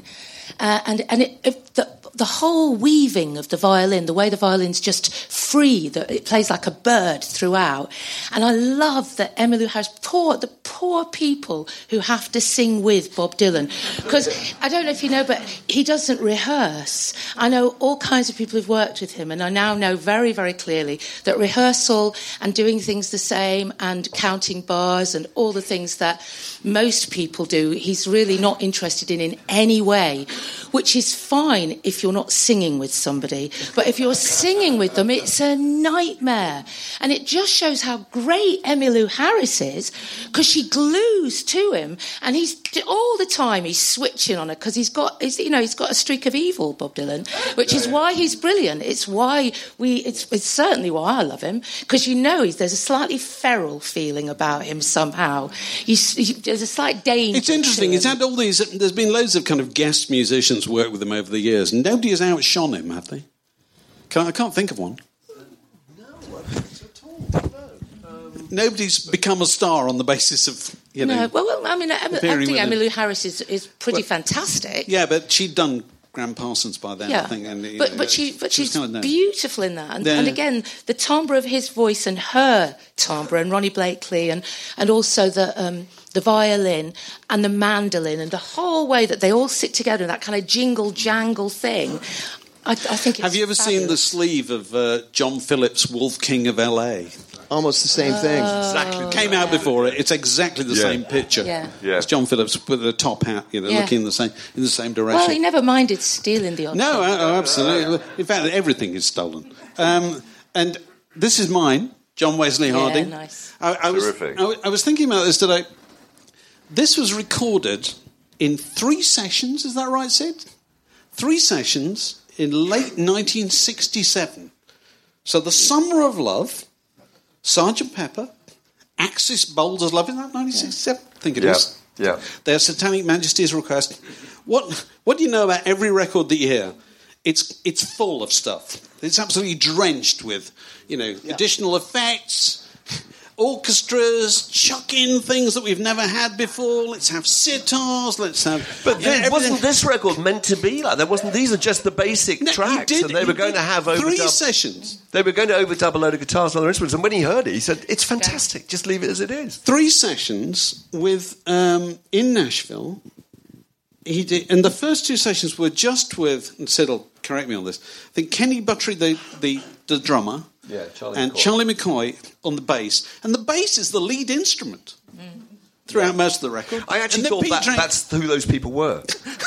Speaker 5: The whole weaving of the violin, the way the violin's just free, that it plays like a bird throughout. And I love that Emmylou Harris, the poor people who have to sing with Bob Dylan. Because I don't know if you know, but he doesn't rehearse. I know all kinds of people who've worked with him, and I now know very, very clearly that rehearsal and doing things the same and counting bars and all the things that most people do, he's really not interested in any way, which is fine if you're not singing with somebody. But if you're singing with them, it's a nightmare. And it just shows how great Emmylou Harris is, because she glues to him, and he's all the time he's switching on her, because he's got a streak of evil, Bob Dylan, which is why he's brilliant. It's why it's certainly why I love him, because there's a slightly feral feeling about him somehow. There's a slight danger.
Speaker 3: It's interesting. He's had all these. There's been loads of kind of guest musicians work with him over the years, and nobody has outshone him, have they? I can't think of one.
Speaker 4: No, at all. No.
Speaker 3: Nobody's become a star on the basis of
Speaker 5: No, well, I mean, I think Emmylou Harris is pretty fantastic.
Speaker 3: Yeah, but she'd done Graham Parsons by then,
Speaker 5: yeah.
Speaker 3: I think. And,
Speaker 5: but she's
Speaker 3: kind of
Speaker 5: beautiful in that. And again, the timbre of his voice and her timbre, and Ronnie Blakely, and also the violin and the mandolin, and the whole way that they all sit together in that kind of jingle-jangle thing. I think it's
Speaker 3: Have you ever seen the sleeve of John Phillips' Wolf King of L.A.?
Speaker 6: Almost the same thing.
Speaker 3: Exactly. Came out before it. It's exactly the same picture.
Speaker 5: Yeah.
Speaker 3: It's John Phillips with a top hat, looking in the same direction.
Speaker 5: Well, he never minded stealing the odd
Speaker 3: No,
Speaker 5: thing.
Speaker 3: absolutely. In fact, everything is stolen. And this is mine, John Wesley Harding.
Speaker 5: Yeah, nice.
Speaker 4: Terrific.
Speaker 3: I was thinking about this today. This was recorded in 3 sessions, is that right, Sid? 3 sessions in late 1967. So The Summer of Love, Sgt. Pepper, Axis Boulder's Love, is that 1967? I think it is.
Speaker 4: Yeah.
Speaker 3: Their Satanic Majesty's Request. What do you know about every record that you hear? It's full of stuff. It's absolutely drenched with, additional effects, orchestras, chuck in things that we've never had before. Let's have sitars. Let's have.
Speaker 4: But wasn't this record meant to be like that? These are just the basic tracks, and they were going to have
Speaker 3: 3 sessions.
Speaker 4: They were going to overdub a load of guitars and other instruments. And when he heard it, he said, "It's fantastic. Just leave it as it is."
Speaker 3: 3 sessions with in Nashville. He did, and the first 2 sessions were just with, and Sid will correct me on this, I think Kenny Buttrey, the drummer, Charlie McCoy on the bass. And the bass is the lead instrument throughout most of the record.
Speaker 4: I actually thought that's who those people were.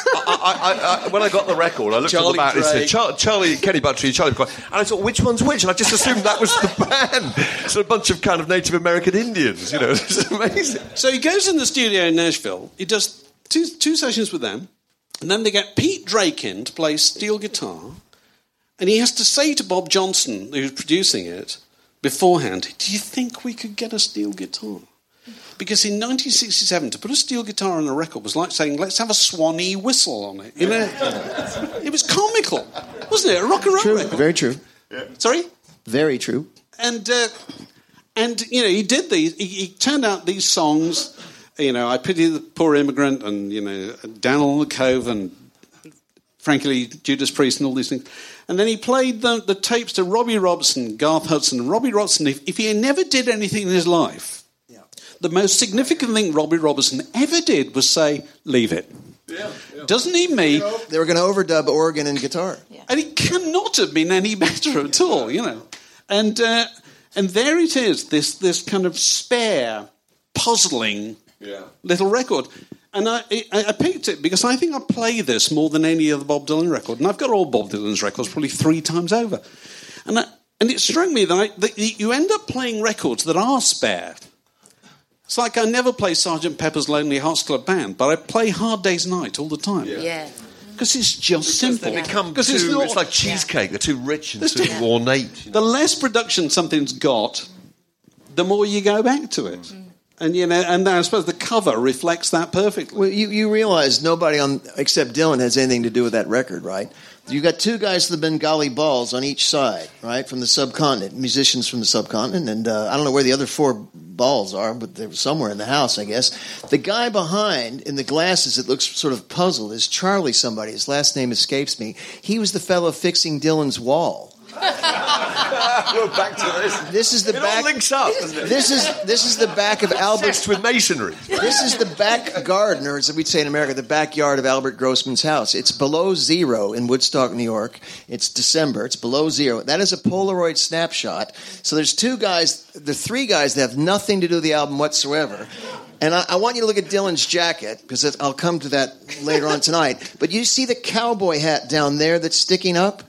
Speaker 4: I, when I got the record, I looked at the back and it said Kenny Buttrey, Charlie McCoy, and I thought, which one's which? And I just assumed that was the band. So a bunch of kind of Native American Indians, It's amazing.
Speaker 3: So he goes in the studio in Nashville, he does two sessions with them, and then they get Pete Drake in to play steel guitar, and he has to say to Bob Johnson, who's producing it, beforehand, do you think we could get a steel guitar? Because in 1967, to put a steel guitar on a record was like saying, let's have a Swanee whistle on it. It was comical, wasn't it? A rock and roll record.
Speaker 6: Very true.
Speaker 3: Yeah. Sorry?
Speaker 6: Very true.
Speaker 3: And he did these. He turned out these songs. I Pity the Poor Immigrant, and Down on the Cove, and frankly Judas Priest, and all these things. And then he played the tapes to Robbie Robertson, Garth Hudson. And Robbie Robertson, if he never did anything in his life, the most significant thing Robbie Robertson ever did was say, "Leave it." Yeah. Doesn't need me.
Speaker 6: They were going to overdub organ and guitar,
Speaker 3: and it cannot have been any better at all, And there it is, this kind of spare, puzzling little record. And I picked it because I think I play this more than any other Bob Dylan record. And I've got all Bob Dylan's records probably 3 times over. And it struck me that you end up playing records that are spare. It's like I never play Sgt. Pepper's Lonely Hearts Club Band, but I play Hard Day's Night all the time.
Speaker 5: Yeah.
Speaker 3: Because it's just simple.
Speaker 4: They become too, it's like cheesecake. They're too rich and too ornate.
Speaker 3: The less production something's got, the more you go back to it. And and I suppose the cover reflects that perfectly.
Speaker 6: Well, you realize nobody except Dylan has anything to do with that record, right? You got two guys with the Bengali balls on each side, right, from the subcontinent, musicians from the subcontinent, and I don't know where the other four balls are, but they're somewhere in the house, I guess. The guy behind in the glasses that looks sort of puzzled is Charlie somebody. His last name escapes me. He was the fellow fixing Dylan's wall.
Speaker 4: We're back to this.
Speaker 6: This is the back.
Speaker 4: All links up, doesn't it?
Speaker 6: This is the back of Albert.
Speaker 4: Obsessed with masonry.
Speaker 6: This is the back garden, or as we'd say in America, the backyard of Albert Grossman's house. It's below zero in Woodstock, New York. It's December. It's below zero. That is a Polaroid snapshot. So there's three guys that have nothing to do with the album whatsoever. And I want you to look at Dylan's jacket, because I'll come to that later on tonight. But you see the cowboy hat down there that's sticking up?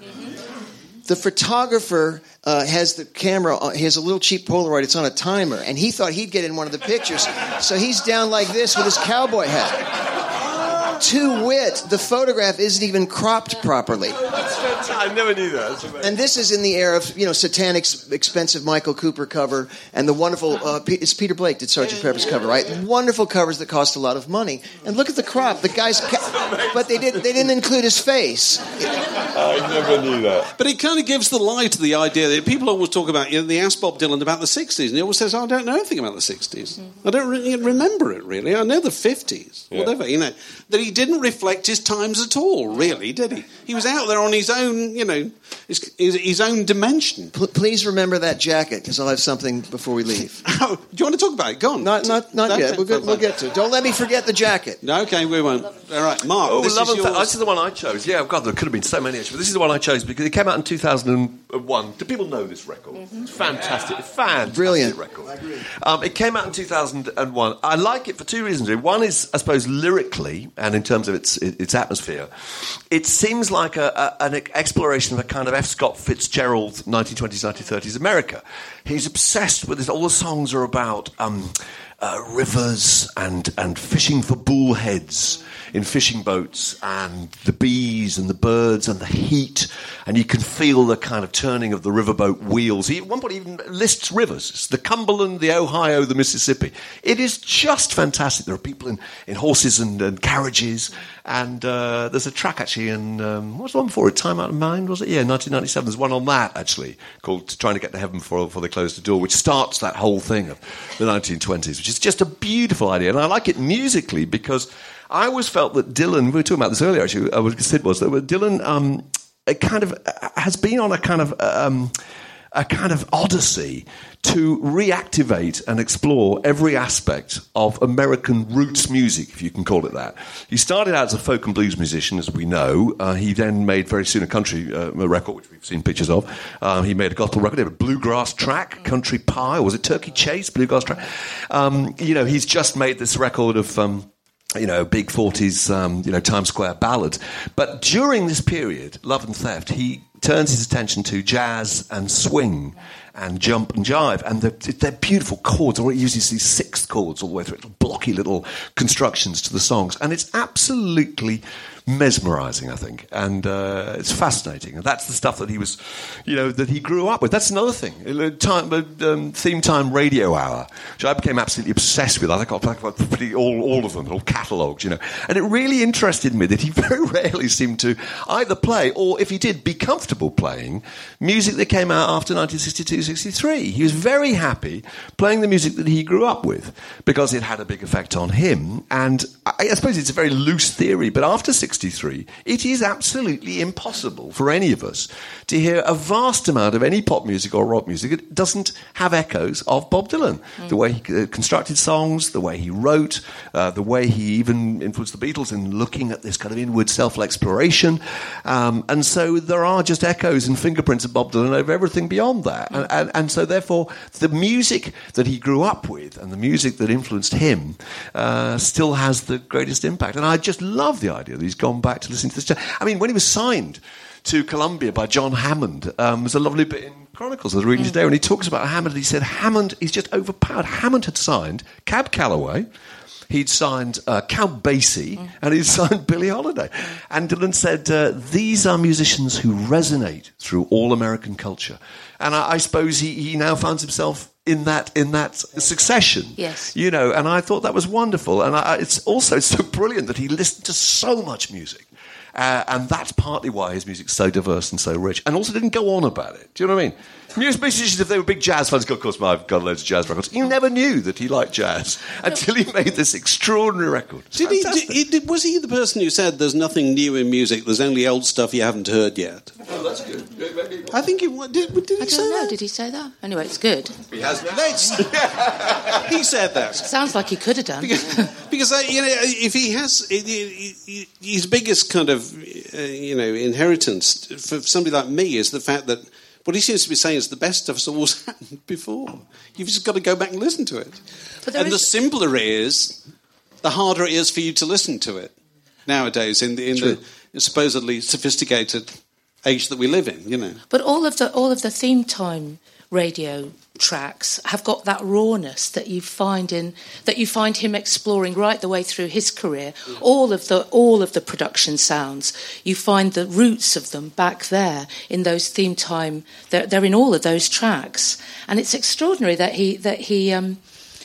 Speaker 6: The photographer has the camera. He has a little cheap Polaroid. It's on a timer, and he thought he'd get in one of the pictures. So he's down like this with his cowboy hat. To wit, the photograph isn't even cropped properly.
Speaker 4: I never knew that.
Speaker 6: And this is in the era of satanic, expensive Michael Cooper cover, and the wonderful it's Peter Blake did Sgt. Pepper's cover, right? Wonderful covers that cost a lot of money. And look at the crop. The guy's, but they didn't include his face.
Speaker 4: I never knew that.
Speaker 3: But it kind of gives the lie to the idea that people always talk about, they ask Bob Dylan about the 60s, and he always says, I don't know anything about the 60s. I don't really remember it, really. I know the 50s, whatever, that he didn't reflect his times at all, really, did he? He was out there on his own, his own dimension.
Speaker 6: Please remember that jacket, because I'll have something before we leave.
Speaker 3: Oh, do you want to talk about it? Go on.
Speaker 6: Not yet. We'll get to it. Don't let me forget the jacket.
Speaker 3: No, okay, we won't. All right, Mark, this is yours.
Speaker 4: This is the one I chose. Yeah, God, there could have been so many, actually. But this is the one I chose because it came out in 2001. Do people know this record? It's fantastic.
Speaker 6: Brilliant
Speaker 4: record. I agree. It came out in 2001. I like it for two reasons. One is, I suppose, lyrically and in terms of its atmosphere. It seems like an exploration of a kind of F. Scott Fitzgerald 1920s, 1930s America. He's obsessed with this. All the songs are about rivers and fishing for bullheads in fishing boats, and the bees and the birds and the heat, and you can feel the kind of turning of the riverboat wheels. He at one point even lists rivers. It's the Cumberland, the Ohio, the Mississippi. It is just fantastic. There are people in horses and carriages, and there's a track actually in, what's the one for it? Time Out of Mind, was it? Yeah, 1997. There's one on that actually called Trying to Get to Heaven Before They Close the Door, which starts that whole thing of the 1920s, which is just a beautiful idea. And I like it musically because I always felt that Dylan, we were talking about this earlier actually, what I said was that Dylan kind of has been on a kind of odyssey to reactivate and explore every aspect of American roots music, if you can call it that. He started out as a folk and blues musician, as we know. He then made very soon a country record, which we've seen pictures of. He made a gospel record, a bluegrass track, Country Pie, or was it Turkey Chase, bluegrass track? He's just made this record of big 40s, Times Square ballad. But during this period, Love and Theft, he turns his attention to jazz and swing and jump and jive. And they're beautiful chords. Or he uses these sixth chords all the way through, blocky little constructions to the songs. And it's absolutely mesmerizing, I think, and it's fascinating. And that's the stuff that he was, that he grew up with. That's another thing. Theme Time Radio Hour, which I became absolutely obsessed with. I think I'll talk about pretty all of them, all catalogues, And it really interested me that he very rarely seemed to either play or, if he did, be comfortable playing music that came out after 1962-63. He was very happy playing the music that he grew up with because it had a big effect on him. And I suppose it's a very loose theory, but after 63, it is absolutely impossible for any of us to hear a vast amount of any pop music or rock music that doesn't have echoes of Bob Dylan. The way he constructed songs, the way he wrote, the way he even influenced the Beatles in looking at this kind of inward self-exploration. And so there are just echoes and fingerprints of Bob Dylan over everything beyond that. And so therefore the music that he grew up with and the music that influenced him still has the greatest impact. And I just love the idea that he's gone back to listening to this. I mean, when he was signed to Columbia by John Hammond, there's a lovely bit in Chronicles I was reading today when he talks about Hammond. He said Hammond is just overpowered. Hammond had signed Cab Calloway, he'd signed Count Basie and he'd signed Billie Holiday. And Dylan said, these are musicians who resonate through all American culture. And I suppose he now finds himself in that succession.
Speaker 5: Yes.
Speaker 4: You know, and I thought that was wonderful. And it's also so brilliant that he listened to so much music. And that's partly why his music's so diverse and so rich. And also didn't go on about it. Do you know what I mean? Musicians, if they were big jazz fans, of course, I've got loads of jazz records. You never knew that he liked jazz until he made this extraordinary record.
Speaker 3: Was he the person who said there's nothing new in music, there's only old stuff you haven't heard yet?
Speaker 4: Oh, that's good.
Speaker 3: I think he did he
Speaker 5: I don't know. Did he say that? Anyway, it's good.
Speaker 4: He has now.
Speaker 3: He said that.
Speaker 5: Sounds like he could have done.
Speaker 3: Because if he has his biggest kind of inheritance for somebody like me is the fact that what he seems to be saying is the best stuff's always happened before. You've just got to go back and listen to it. And the simpler it is, the harder it is for you to listen to it nowadays in the supposedly sophisticated age that we live in. You know.
Speaker 5: But all of the theme time radio tracks have got that rawness that you find him exploring right the way through his career. All of the production sounds, you find the roots of them back there in those theme time. They're in all of those tracks, and it's extraordinary that he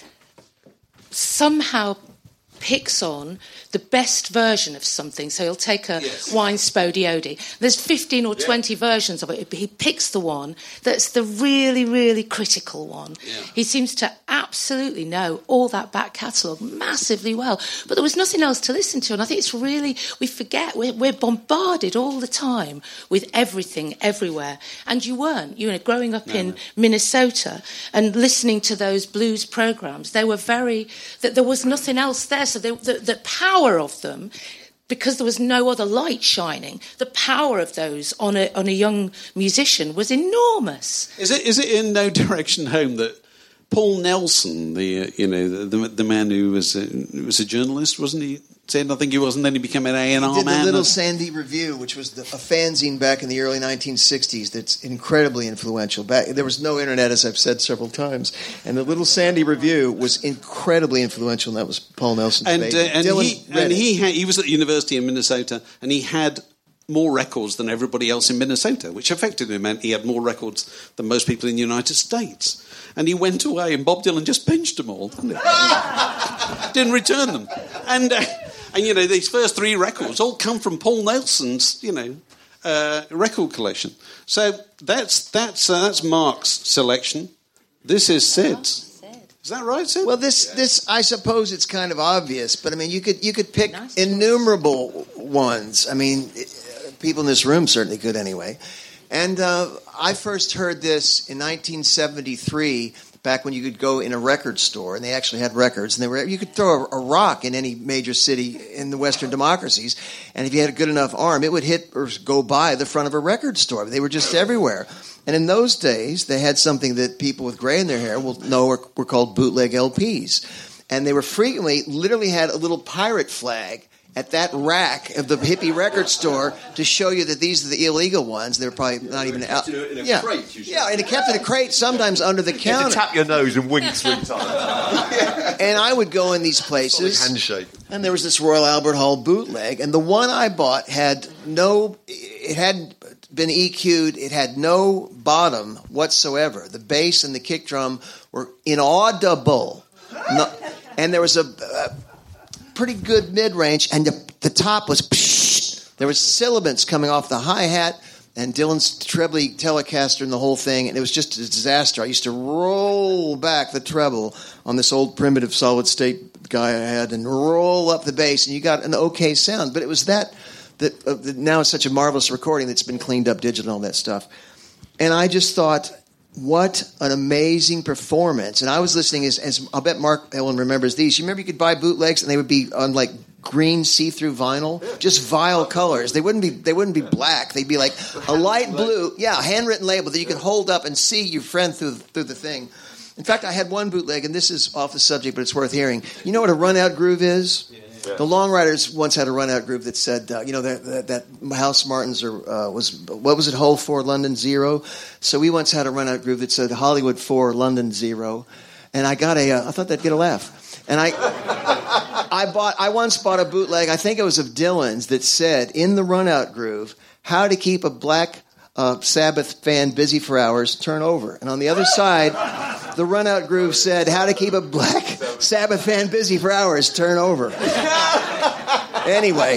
Speaker 5: somehow picks on the best version of something. So he'll take a Wine Spodiodi. There's 15 or 20 versions of it. He picks the one that's the really, really critical one. Yeah. He seems to absolutely know all that back catalogue massively well. But there was nothing else to listen to. And I think it's really, we forget, we're bombarded all the time with everything, everywhere. And you weren't. Growing up in Minnesota and listening to those blues programmes, there was nothing else there. So the power of them, because there was no other light shining, the power of those on a young musician was enormous.
Speaker 3: Is it in No Direction Home that Paul Nelson, the man who was a journalist, wasn't he? Said I think he wasn't. Then he became an A&R man.
Speaker 6: He did the Little Sandy Review, which was a fanzine back in the early 1960s. That's incredibly influential. There was no internet, as I've said several times, and the Little Sandy Review was incredibly influential. And that was Paul Nelson's baby.
Speaker 3: He was at the University in Minnesota, and he had more records than everybody else in Minnesota, which effectively meant he had more records than most people in the United States. And he went away, and Bob Dylan just pinched them all, didn't he? Didn't return them. And these first 3 records all come from Paul Nelson's, record collection. So that's Mark's selection. This is Sid's. Is that right, Sid?
Speaker 6: Well, this I suppose it's kind of obvious, but I mean, you could pick innumerable ones. I mean, people in this room certainly could anyway. And I first heard this in 1973, back when you could go in a record store, and they actually had records, and you could throw a rock in any major city in the Western democracies, and if you had a good enough arm, it would hit or go by the front of a record store. They were just everywhere. And in those days, they had something that people with gray in their hair will know were called bootleg LPs. And they were literally had a little pirate flag at that rack of the hippie record store to show you that these are the illegal ones. They're probably not even out.
Speaker 4: In a crate, usually.
Speaker 6: Yeah, and it kept in a crate, sometimes under the counter.
Speaker 4: You had to tap your nose and wink 3 times.
Speaker 6: And I would go in these places.
Speaker 4: Handshake.
Speaker 6: And there was this Royal Albert Hall bootleg, and the one I bought hadn't been EQ'd. It had no bottom whatsoever. The bass and the kick drum were inaudible. And there was a pretty good mid-range, and the top was psh. There was sibilants coming off the hi-hat and Dylan's trebly Telecaster and the whole thing, and it was just a disaster. I used to roll back the treble on this old primitive solid-state guy I had and roll up the bass, and you got an okay sound. But it was that now it's such a marvelous recording that's been cleaned up digital and all that stuff. And I just thought, what an amazing performance. And I was listening, as I'll bet Mark Ellen remembers these. You remember you could buy bootlegs and they would be on like green see-through vinyl, just vile colors. They wouldn't be black. They'd be like a light blue, handwritten label that you could hold up and see your friend through the thing. In fact, I had one bootleg, and this is off the subject, but it's worth hearing. You know what a run-out groove is? Yeah. The Long Riders once had a run-out groove that said, that House Martins was it Hull 4, London 0? So we once had a run-out groove that said Hollywood 4, London 0. And I thought that'd get a laugh. And I once bought a bootleg, I think it was of Dylan's, that said, in the run-out groove, how to keep a Black Sabbath fan busy for hours, turn over. And on the other side, the run-out groove said, how to keep a Black Sabbath fan busy for hours, turn over. Anyway,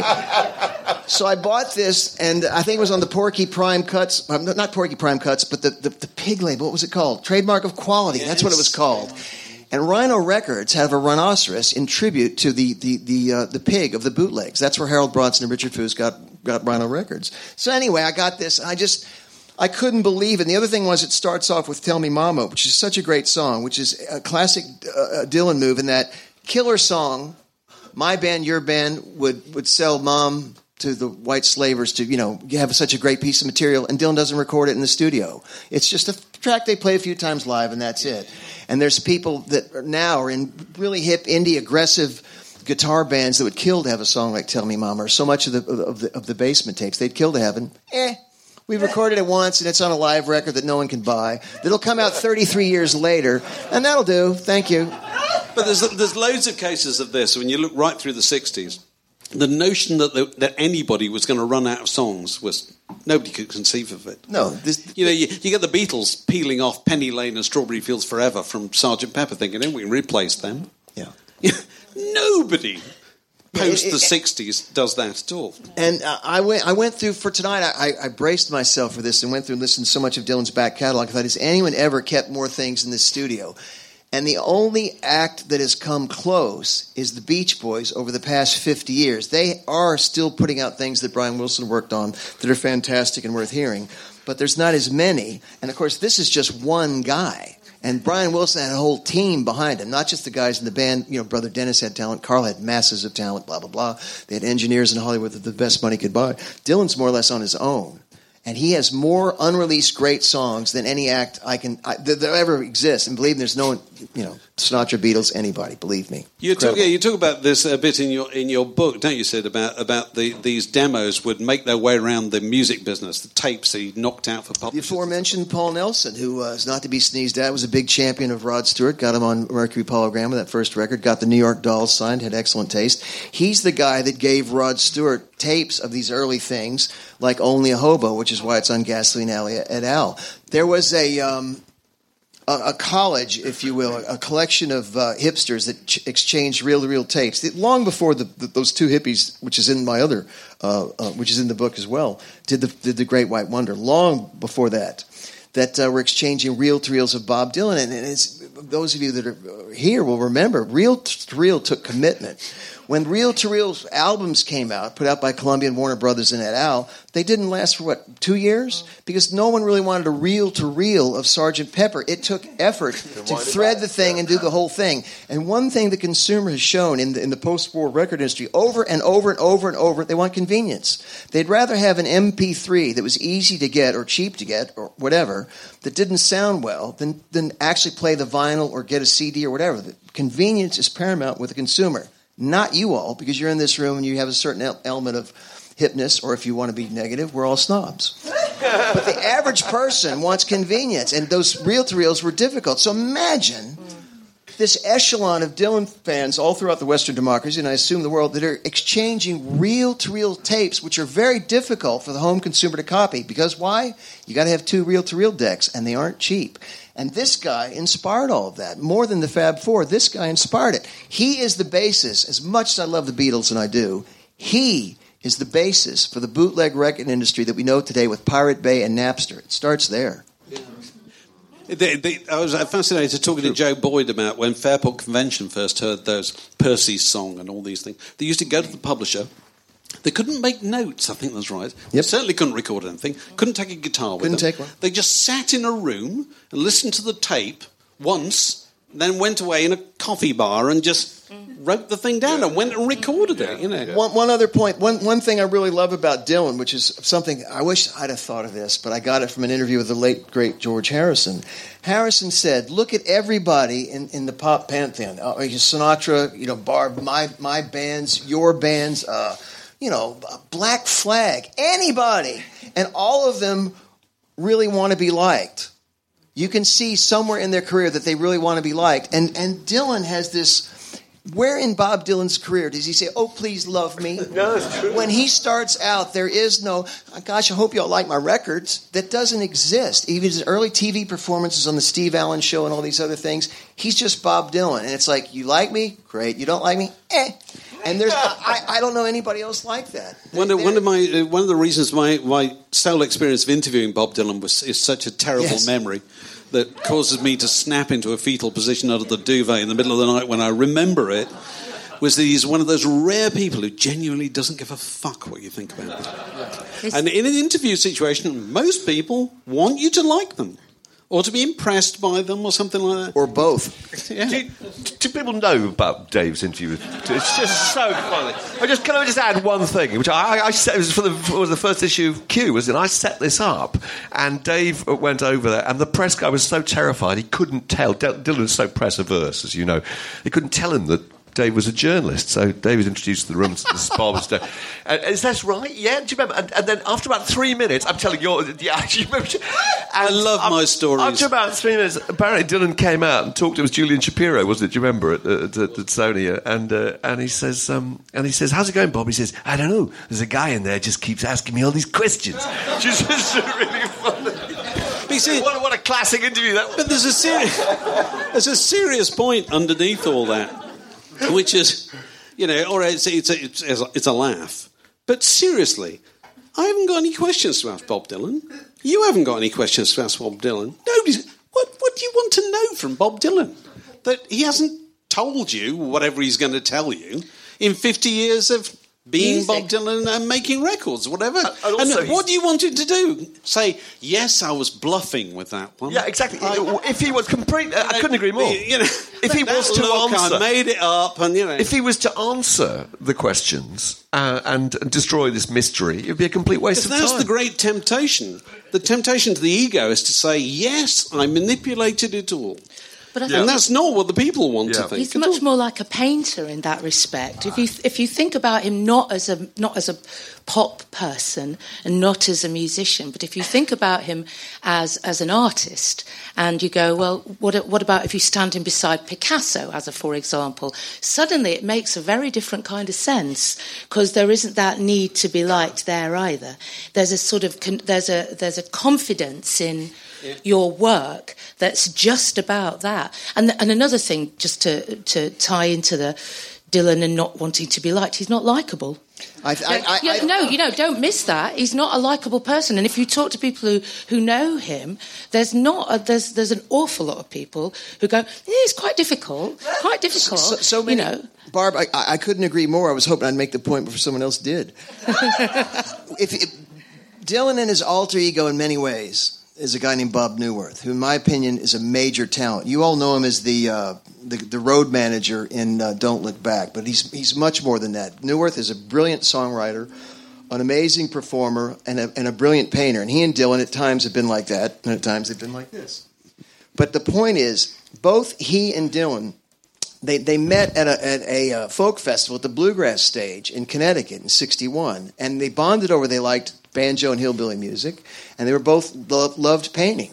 Speaker 6: so I bought this, and I think it was on the Porky Prime Cuts, not Porky Prime Cuts, but the pig label, what was it called? Trademark of Quality, yes. That's what it was called. And Rhino Records have a rhinoceros in tribute to the pig of the bootlegs. That's where Harold Bronson and Richard Foos got Rhino Records. So anyway, I got this, and I couldn't believe it. And the other thing was it starts off with Tell Me Mama, which is such a great song, which is a classic Dylan move in that killer song, my band, your band, would sell Mom to the white slavers to, you have such a great piece of material, and Dylan doesn't record it in the studio. It's just a track they play a few times live, and that's it. And there's people that now are in really hip, indie, aggressive guitar bands that would kill to have a song like Tell Me Mama, or so much of the Basement tapes. They'd kill to have it. We recorded it once, and it's on a live record that no one can buy. That'll come out 33 years later, and that'll do. Thank you.
Speaker 3: But there's loads of cases of this. When you look right through the 60s, the notion that anybody was going to run out of songs was nobody could conceive of it.
Speaker 6: No,
Speaker 3: you get the Beatles peeling off Penny Lane and Strawberry Fields Forever from Sgt. Pepper, thinking, we can replace them.
Speaker 6: Yeah,
Speaker 3: nobody post the 60s does that at all.
Speaker 6: And I went through for tonight. I braced myself for this and went through and listened to so much of Dylan's back catalog. I thought, has anyone ever kept more things in the studio? And the only act that has come close is the Beach Boys over the past 50 years. They are still putting out things that Brian Wilson worked on that are fantastic and worth hearing. But there's not as many. And, of course, this is just one guy. And Brian Wilson had a whole team behind him, not just the guys in the band. Brother Dennis had talent. Carl had masses of talent, blah, blah, blah. They had engineers in Hollywood that the best money could buy. Dylan's more or less on his own. And he has more unreleased great songs than any act that ever exists. And believe me, there's no one, Sinatra, Beatles, anybody. Believe me.
Speaker 3: You talk about this a bit in your book, don't you, Sid? About these demos would make their way around the music business, the tapes he knocked out for publishers.
Speaker 6: The aforementioned Paul Nelson, who is not to be sneezed at, was a big champion of Rod Stewart. Got him on Mercury Polygram with that first record. Got the New York Dolls signed. Had excellent taste. He's the guy that gave Rod Stewart tapes of these early things, like Only a Hobo, which is why it's on Gasoline Alley et al. There was a college, if you will, a collection of hipsters that exchanged reel-to-reel tapes. Long before those two hippies, which is in my other, which is in the book as well, did the Great White Wonder. Long before that were exchanging reel-to-reels of Bob Dylan. And it's, those of you that are here will remember, reel-to-reel took commitment. When reel-to-reel albums came out, put out by Columbia and Warner Brothers and et al., they didn't last for, 2 years? Because no one really wanted a reel-to-reel of Sgt. Pepper. It took effort to thread the thing and do the whole thing. And one thing the consumer has shown in the post-war record industry over and over and over and over, they want convenience. They'd rather have an MP3 that was easy to get or cheap to get or whatever that didn't sound well than actually play the vinyl or get a CD or whatever. The convenience is paramount with the consumer. Not you all, because you're in this room and you have a certain element of hipness, or if you want to be negative, we're all snobs. But the average person wants convenience, and those reel-to-reels were difficult. So imagine this echelon of Dylan fans all throughout the Western democracy, and I assume the world, that are exchanging reel-to-reel tapes, which are very difficult for the home consumer to copy. Because why? You got to have 2 reel-to-reel decks, and they aren't cheap. And this guy inspired all of that. More than the Fab Four, this guy inspired it. He is the basis, as much as I love the Beatles, and I do, he is the basis for the bootleg record industry that we know today with Pirate Bay and Napster. It starts there.
Speaker 3: Yeah. I was fascinated talking to Joe Boyd about when Fairport Convention first heard those Percy's song and all these things. They used to go to the publisher. They couldn't make notes, I think that's right. Yep. They certainly couldn't record anything. Couldn't take a guitar with them.
Speaker 6: Couldn't take one.
Speaker 3: They just sat in a room and listened to the tape once, then went away in a coffee bar and just wrote the thing down and went and recorded it.
Speaker 6: One other point. One thing I really love about Dylan, which is something I wish I'd have thought of this, but I got it from an interview with the late, great George Harrison. Harrison said, look at everybody in the pop pantheon. Sinatra, Barb, my bands, your bands, Black Flag, anybody. And all of them really want to be liked. You can see somewhere in their career that they really want to be liked. And Dylan has this Where in Bob Dylan's career does he say, "Oh, please love me"?
Speaker 4: No, it's true.
Speaker 6: When he starts out, there is no, "Gosh, I hope you all like my records." That doesn't exist. Even his early TV performances on the Steve Allen Show and all these other things, he's just Bob Dylan. And it's like, you like me? Great. You don't like me? Eh. And there's, I don't know anybody else like that.
Speaker 3: One of the reasons my sole experience of interviewing Bob Dylan is such a terrible memory that causes me to snap into a fetal position out of the duvet in the middle of the night when I remember it, was that he's one of those rare people who genuinely doesn't give a fuck what you think about him. And in an interview situation, most people want you to like them or to be impressed by them or something like that.
Speaker 6: Or both.
Speaker 3: Yeah.
Speaker 4: Do people know about Dave's interview? It's just so funny. Can I just add one thing, which I set, it was the first issue of Q, wasn't it? I set this up, and Dave went over there, and the press guy was so terrified he couldn't tell. Dylan was so press averse, as you know, he couldn't tell him that Dave was a journalist. So Dave was introduced to the room. This Bob was Dave. Is that right? Yeah. Do you remember? And then after about 3 minutes, I'm telling you, you remember?
Speaker 3: I love my stories.
Speaker 4: After about 3 minutes, apparently Dylan came out and talked. It was Julian Shapiro, wasn't it? Do you remember at Sony? And he says, "How's it going, Bob?" He says, "I don't know. There's a guy in there just keeps asking me all these questions." Just really funny.
Speaker 3: See,
Speaker 4: what a classic interview that was.
Speaker 3: But there's a serious point underneath all that. Which is, all right, it's a laugh. But seriously, I haven't got any questions to ask Bob Dylan. You haven't got any questions to ask Bob Dylan. Nobody's. What do you want to know from Bob Dylan? That he hasn't told you whatever he's going to tell you in 50 years of being
Speaker 6: Music.
Speaker 3: Bob Dylan and making records, whatever.
Speaker 4: And
Speaker 3: what do you want him to do? Say, yes, I was bluffing with that one.
Speaker 4: Yeah, exactly. If he was complete, I couldn't agree more.
Speaker 3: If
Speaker 4: he was to answer,
Speaker 3: I made it up, and
Speaker 4: if he was to answer the questions and destroy this mystery, it would be a complete waste of time.
Speaker 3: That's the great temptation. The temptation to the ego is to say, yes, I manipulated it all.
Speaker 5: But
Speaker 3: and that's not what the people want to think.
Speaker 5: He's much more like a painter in that respect. If you think about him not as a pop person and not as a musician, but if you think about him as an artist, and you go, well, what about if you stand him beside Picasso, for example? Suddenly it makes a very different kind of sense, because there isn't that need to be liked there either. There's a sort of there's a confidence in your work that's just about that. And another thing, just to tie into the Dylan and not wanting to be liked, he's not likeable. Don't miss that. He's not a likeable person. And if you talk to people who know him, there's an awful lot of people who go, it's quite difficult.
Speaker 6: So many, Barb, I couldn't agree more. I was hoping I'd make the point before someone else did. if Dylan and his alter ego in many ways is a guy named Bob Newirth, who in my opinion is a major talent. You all know him as the road manager in Don't Look Back, but he's much more than that. Newirth is a brilliant songwriter, an amazing performer, and a brilliant painter. And he and Dylan at times have been like that, and at times they've been like this. But the point is, both he and Dylan, they met at a folk festival at the Bluegrass Stage in Connecticut in '61, and they bonded over they liked banjo and hillbilly music, and they were both loved painting.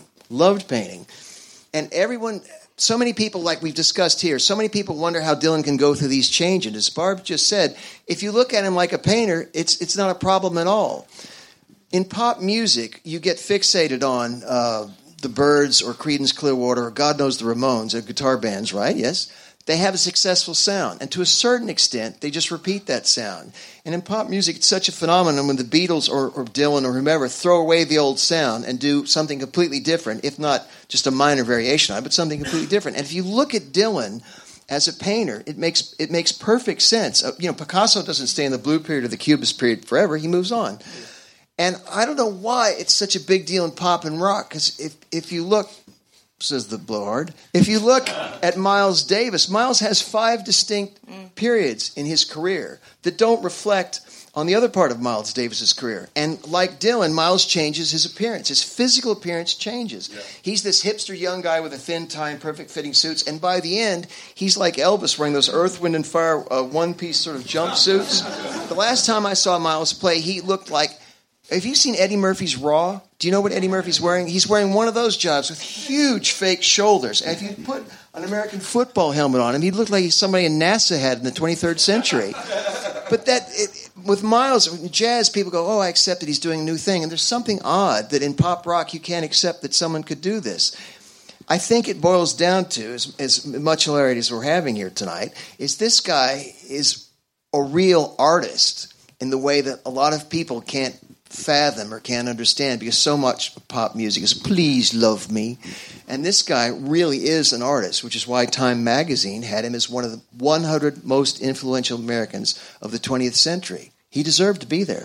Speaker 6: And everyone, so many people, like we've discussed here, so many people wonder how Dylan can go through these changes. As Barb just said, if you look at him like a painter, it's not a problem at all. In pop music, you get fixated on the Byrds or Creedence Clearwater or God knows the Ramones, they're guitar bands, right? Yes. They have a successful sound, and to a certain extent, they just repeat that sound. And in pop music, it's such a phenomenon when the Beatles or Dylan or whomever throw away the old sound and do something completely different, if not just a minor variation on it, but something completely different. And if you look at Dylan as a painter, it makes perfect sense. Picasso doesn't stay in the blue period or the Cubist period forever; he moves on. And I don't know why it's such a big deal in pop and rock, because if you look. Says the blowhard. If you look at Miles Davis, Miles has 5 distinct periods in his career that don't reflect on the other part of Miles Davis's career. And like Dylan, Miles changes his appearance. His physical appearance changes. Yeah. He's this hipster young guy with a thin tie and perfect fitting suits. And by the end, he's like Elvis wearing those Earth, Wind, and Fire one-piece sort of jumpsuits. The last time I saw Miles play, he looked like... Have you seen Eddie Murphy's Raw? Do you know what Eddie Murphy's wearing? He's wearing one of those jobs with huge fake shoulders. And if you put an American football helmet on him. He looked like somebody in NASA had in the 23rd century. But with Miles, in jazz, people go, I accept that he's doing a new thing. And there's something odd that in pop rock you can't accept that someone could do this. I think it boils down to, as much hilarity as we're having here tonight, is this guy is a real artist in the way that a lot of people can't fathom or can't understand, because so much pop music is please love me, and this guy really is an artist, which is why Time magazine had him as one of the 100 most influential Americans of the 20th century. He deserved to be there.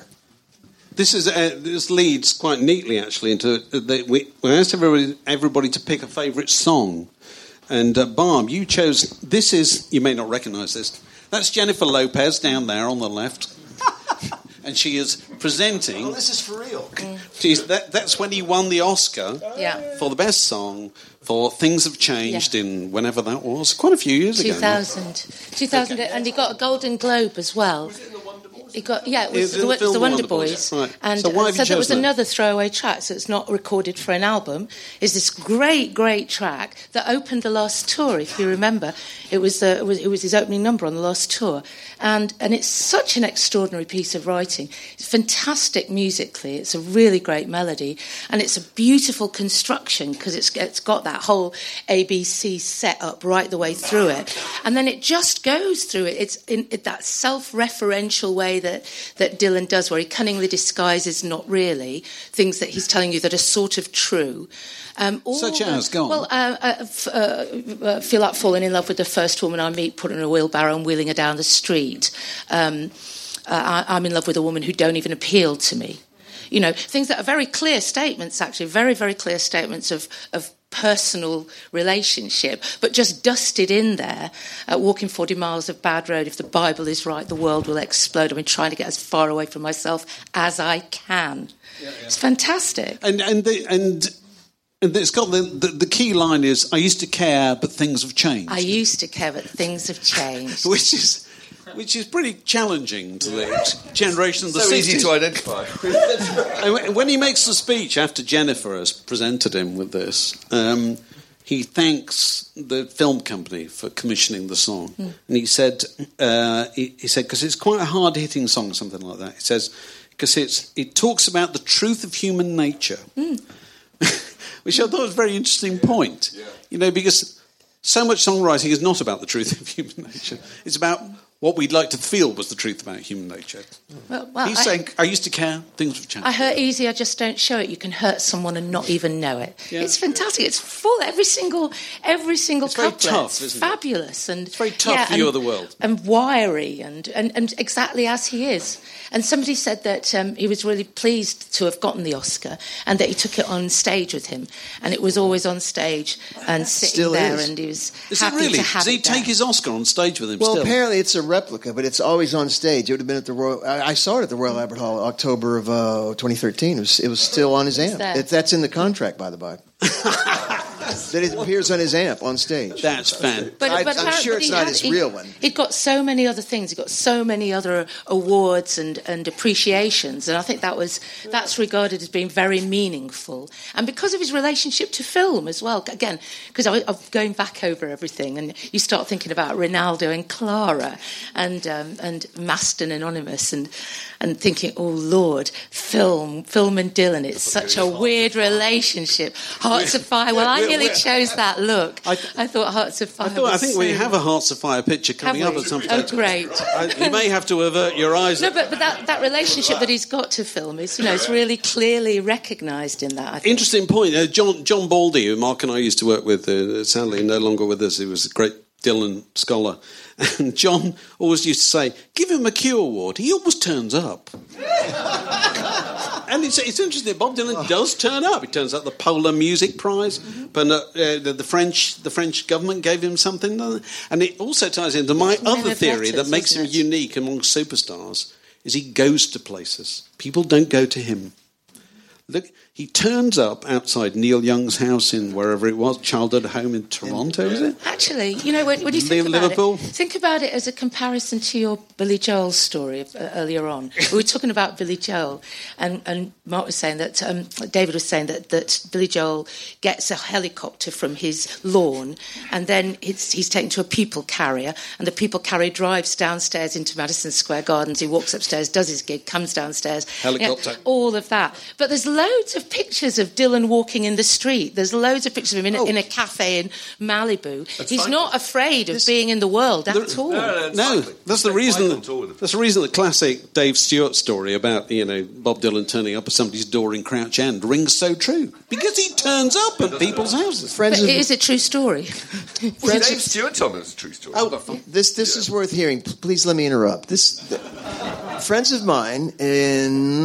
Speaker 3: This leads quite neatly actually into we asked everybody to pick a favourite song, and Barb, you chose. This is, you may not recognise this. That's Jennifer Lopez down there on the left. And she is presenting...
Speaker 6: Oh, this is for real.
Speaker 3: That's when he won the Oscar for the best song for Things Have Changed in whenever that was. Quite a few years ago.
Speaker 5: 2000, and he got a Golden Globe as well.
Speaker 3: Was it in the Wonder Boys?
Speaker 5: It was the Wonder Boys.
Speaker 3: Right.
Speaker 5: And
Speaker 3: so why have you
Speaker 5: there was
Speaker 3: chosen
Speaker 5: another throwaway track, so it's not recorded for an album, is this great, great track that opened the last tour, if you remember. It was his opening number on the last tour. And it's such an extraordinary piece of writing. It's fantastic musically. It's a really great melody. And it's a beautiful construction because it's got that whole ABC set up right the way through it. And then it just goes through it. It's in that self-referential way that Dylan does, where he cunningly disguises, not really, things that he's telling you that are sort of true.
Speaker 3: Such as, go on.
Speaker 5: Well, feel like falling in love with the first woman I meet, put her in a wheelbarrow and wheeling her down the street. I'm in love with a woman who don't even appeal to me. You know, things that are very clear statements, actually, very, very clear statements of personal relationship, but just dusted in there. Walking 40 miles of bad road, if the Bible is right, the world will explode. I've been trying to get as far away from myself as I can. Yeah. It's fantastic.
Speaker 3: And it's got the key line is, I used to care, but things have changed.
Speaker 5: I used to care, but things have changed.
Speaker 3: Which is pretty challenging to the generation of the 60s.
Speaker 4: So easy to identify.
Speaker 3: When he makes the speech after Jennifer has presented him with this, he thanks the film company for commissioning the song. And he said, because it's quite a hard-hitting song, something like that. He says, because it talks about the truth of human nature. Which I thought was a very interesting point. Yeah. You know, because so much songwriting is not about the truth of human nature. It's about what we'd like to feel was the truth about human nature.
Speaker 5: Well,
Speaker 3: he's saying, I used to care, things have changed.
Speaker 5: I hurt easy, I just don't show it. You can hurt someone and not even know it. Yeah. It's fantastic. It's full, every single it's
Speaker 3: couplet.
Speaker 5: Very tough,
Speaker 3: it's
Speaker 5: isn't fabulous.
Speaker 3: And it's very tough view of the world.
Speaker 5: And wiry and exactly as he is. And somebody said that he was really pleased to have gotten the Oscar and that he took it on stage with him. And it was always on stage and sitting
Speaker 6: still
Speaker 5: there
Speaker 6: is.
Speaker 5: And he was
Speaker 3: is
Speaker 5: happy
Speaker 3: it really?
Speaker 5: to have
Speaker 3: Does he
Speaker 5: it there.
Speaker 3: take his Oscar on stage with him
Speaker 6: well,
Speaker 3: still?
Speaker 6: Well, apparently it's a replica, but it's always on stage. It would have been at the Royal... I saw it at the Royal Albert Hall October of 2013. It was still on his amp. That's in the contract, by the by. That it appears on his amp on stage.
Speaker 3: That's fan.
Speaker 5: But
Speaker 6: I'm sure it's not his real one.
Speaker 5: He'd got so many other things. He got so many other awards and appreciations, and I think that's regarded as being very meaningful. And because of his relationship to film as well, again, because I'm going back over everything, and you start thinking about Ronaldo and Clara and Maston Anonymous, and thinking, oh Lord, film and Dylan. It's such a weird relationship. Hearts of Fire. Well, I nearly chose that look. I thought Hearts of Fire.
Speaker 3: I think we have a Hearts of Fire picture coming up at some point.
Speaker 5: Oh, great!
Speaker 3: You may have to avert your eyes.
Speaker 5: No, but that relationship that he's got to film is, it's really clearly recognised in that. I think.
Speaker 3: Interesting point. John Baldy, who Mark and I used to work with, sadly no longer with us. He was a great Dylan scholar. And John always used to say, give him a Q Award. He always turns up. And it's interesting that Bob Dylan does turn up. He turns up the Polar Music Prize. But the French government gave him something. And it also ties into my other theory that makes him unique among superstars, is he goes to places. People don't go to him. Look, he turns up outside Neil Young's house in wherever it was, childhood home in Toronto, is it?
Speaker 5: Actually, you know, when you think about it as a comparison to your Billy Joel story earlier on. We were talking about Billy Joel, and Mark was saying that, David was saying that Billy Joel gets a helicopter from his lawn, and then he's taken to a people carrier, and the people carrier drives downstairs into Madison Square Gardens. He walks upstairs, does his gig, comes downstairs.
Speaker 3: Helicopter.
Speaker 5: You know, all of that. But there's loads of pictures of Dylan walking in the street. There's loads of pictures of him in a cafe in Malibu. He's not afraid of being in the world at all.
Speaker 3: No, that's the reason. That's the reason the classic Dave Stewart story about Bob Dylan turning up at somebody's door in Crouch End rings so true, because he turns up at people's houses.
Speaker 5: But it is a true story.
Speaker 4: Dave Stewart told me it's a true story.
Speaker 6: This is worth hearing. Please let me interrupt. Friends of mine in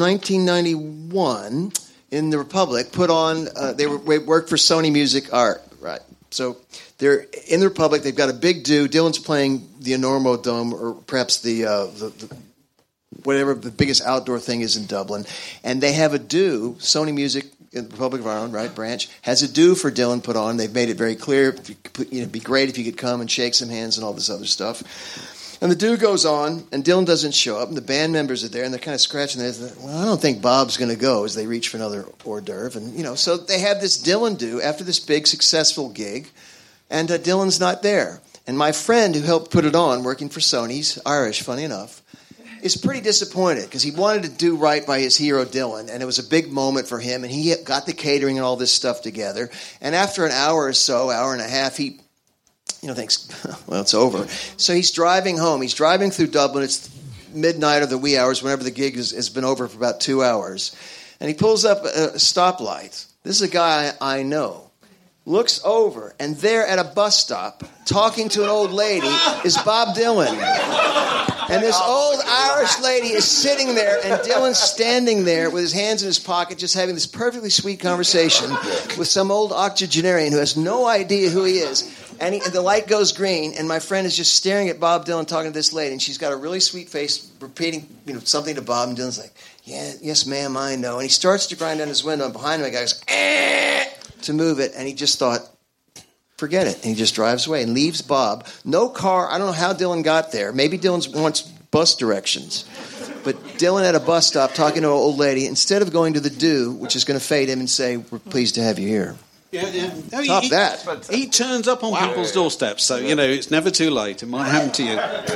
Speaker 6: 1991 in the Republic put on. They worked for Sony Music Art, right? So they're in the Republic. They've got a big do. Dylan's playing the Enormo Dome, or perhaps the whatever the biggest outdoor thing is in Dublin, and they have a do. Sony Music in the Republic of Ireland, right, branch, has a do for Dylan put on. They've made it very clear. It'd be great if you could come and shake some hands and all this other stuff. And the do goes on, and Dylan doesn't show up, and the band members are there, and they're kind of scratching their heads. Well, I don't think Bob's going to go, as they reach for another hors d'oeuvre. And, so they have this Dylan do after this big, successful gig, and Dylan's not there. And my friend who helped put it on, working for Sony, he's Irish, funny enough, is pretty disappointed, because he wanted to do right by his hero Dylan, and it was a big moment for him, and he got the catering and all this stuff together. And after an hour or so, hour and a half, he thinks, well, it's over. So he's driving home. He's driving through Dublin. It's midnight or the wee hours, whenever the gig has been over for about 2 hours. And he pulls up a stoplight. This is a guy I know. Looks over, and there at a bus stop, talking to an old lady, is Bob Dylan. And this old Irish lady is sitting there, and Dylan's standing there with his hands in his pocket, just having this perfectly sweet conversation with some old octogenarian who has no idea who he is. And the light goes green, and my friend is just staring at Bob Dylan talking to this lady, and she's got a really sweet face, repeating something to Bob, and Dylan's like, yeah, yes, ma'am, I know. And he starts to grind down his window, and behind him a guy goes, to move it, and he just thought, forget it. And he just drives away and leaves Bob. No car. I don't know how Dylan got there. Maybe Dylan wants bus directions. But Dylan at a bus stop talking to an old lady, instead of going to the do, which is going to fade him and say, we're pleased to have you here.
Speaker 3: Yeah. No,
Speaker 6: Top that.
Speaker 3: He turns up on people's doorsteps, so, it's never too late. It might happen to you.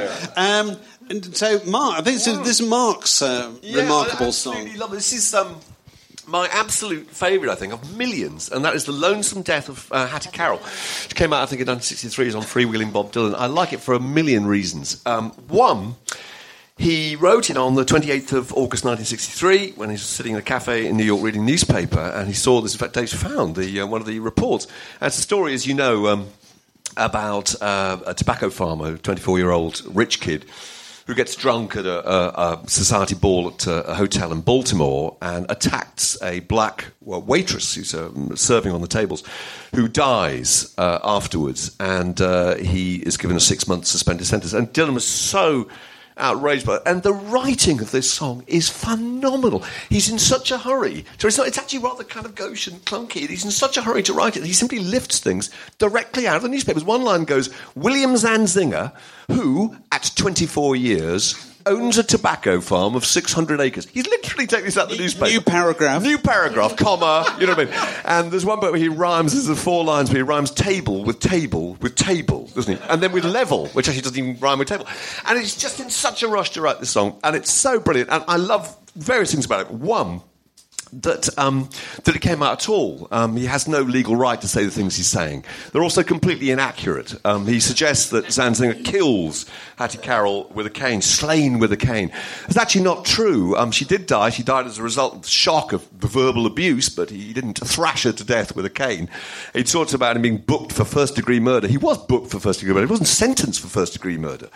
Speaker 3: And so, Mark, I think this is Mark's remarkable song.
Speaker 4: Love it. This is my absolute favourite, I think, of millions, and that is The Lonesome Death of Hattie Carroll, which came out, I think, in 1963. It's on Freewheeling Bob Dylan. I like it for a million reasons. One, he wrote it on the 28th of August 1963 when he was sitting in a cafe in New York reading a newspaper, and he saw this. In fact, Dave found one of the reports. And it's a story, as you know, about a tobacco farmer, a 24-year-old rich kid, who gets drunk at a society ball at a hotel in Baltimore and attacks a black waitress who's serving on the tables, who dies afterwards, and he is given a 6-month suspended sentence. And Dylan was so outraged by it. And the writing of this song is phenomenal. He's in such a hurry. So it's actually rather kind of gauche and clunky. He's in such a hurry to write it. He simply lifts things directly out of the newspapers. One line goes, William Zanzinger, who, at 24 years, owns a tobacco farm of 600 acres. He's literally taking this out of the newspaper.
Speaker 3: New paragraph, comma, you know what I mean? And there's one bit where he rhymes, there's 4 lines where he rhymes table with table with table, doesn't he? And then with level, which actually doesn't even rhyme with table. And he's just in such a rush to write this song, and it's so brilliant. And I love various things about it. One, that it came out at all. He has no legal right to say the things he's saying. They're also completely inaccurate. He suggests that Zanzinger kills Hattie Carroll with a cane, slain with a cane. It's actually not true. She did die. She died as a result of the shock of the verbal abuse, but he didn't thrash her to death with a cane. He talks about him being booked for first-degree murder. He was booked for first-degree murder. He wasn't sentenced for first-degree murder.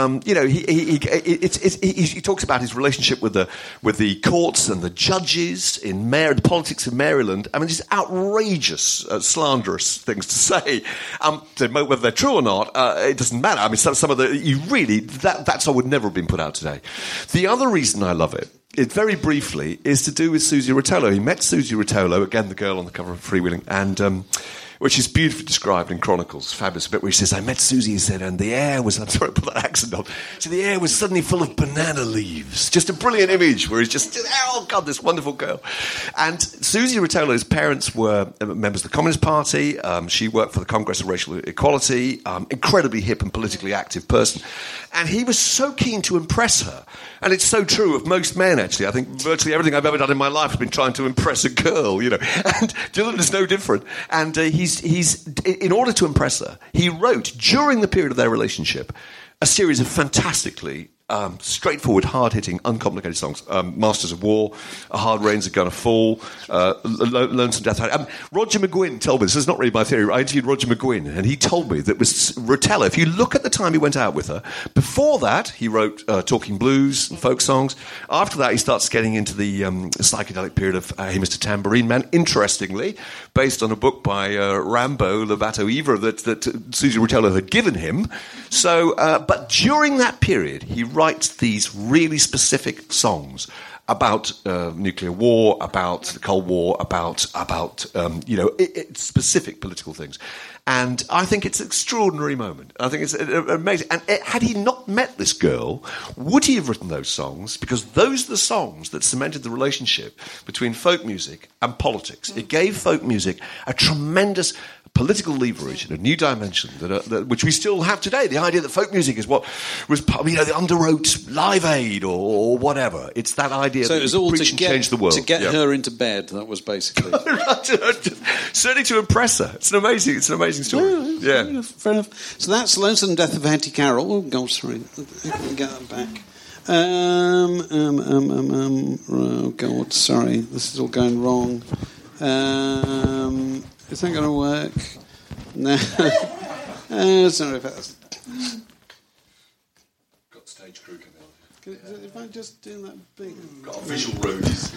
Speaker 3: He talks about his relationship with the courts and the judges.
Speaker 4: in the politics of Maryland. I mean, just outrageous, slanderous things to say. Whether they're true or not, it doesn't matter. I mean, some of that song would never have been put out today. The other reason I love it very briefly, is to do with Susie Rotolo. He met Susie Rotolo, again, the girl on the cover of Freewheeling, and which is beautifully described in Chronicles. Fabulous bit where he says, I met Susie, he said, and the air was, I'm sorry to put that accent on, so the air was suddenly full of banana leaves. Just a brilliant image where he's just, oh God, this wonderful girl. And Susie Rotolo's parents were members of the Communist Party. She worked for the Congress of Racial Equality, incredibly hip and politically active person. And he was so keen to impress her. And it's so true of most men, actually. I think virtually everything I've ever done in my life has been trying to impress a girl, you know. And Dylan is no different. And he's in order to impress her, he wrote, during the period of their relationship, a series of fantastically straightforward, hard-hitting, uncomplicated songs. Masters of War, A Hard Rain's Are Gonna Fall, Lonesome Death. Roger McGuinn told me, this is not really my theory, I interviewed Roger McGuinn, and he told me that was Rotolo, if you look at the time he went out with her, before that, he wrote Talking Blues and folk songs. After that, he starts getting into the psychedelic period of Hey Mr. Tambourine Man, interestingly, based on a book by Rambo Lovato Ivra that Susie Rotolo had given him. So, but during that period, he writes these really specific songs about nuclear war, about the Cold War, about specific political things. And I think it's an extraordinary moment. I think it's amazing. And had he not met this girl, would he have written those songs? Because those are the songs that cemented the relationship between folk music and politics. It gave folk music a tremendous political leverage and a new dimension which we still have today. The idea that folk music is what was, the underwrote Live Aid or whatever. It's that idea
Speaker 3: so
Speaker 4: that
Speaker 3: it was all to
Speaker 4: change the world.
Speaker 3: To get her into bed, that was basically.
Speaker 4: Certainly to impress her. It's an amazing story. Yeah.
Speaker 3: Fair enough. So that's Lonesome Death of Hattie Carroll. Oh, God, sorry. I can get that back. Oh, God, sorry. This is all going wrong. Is that going to work? No. Sorry if that's...
Speaker 4: Got stage crew coming on.
Speaker 3: If I just do that big...
Speaker 4: Got visual roadies.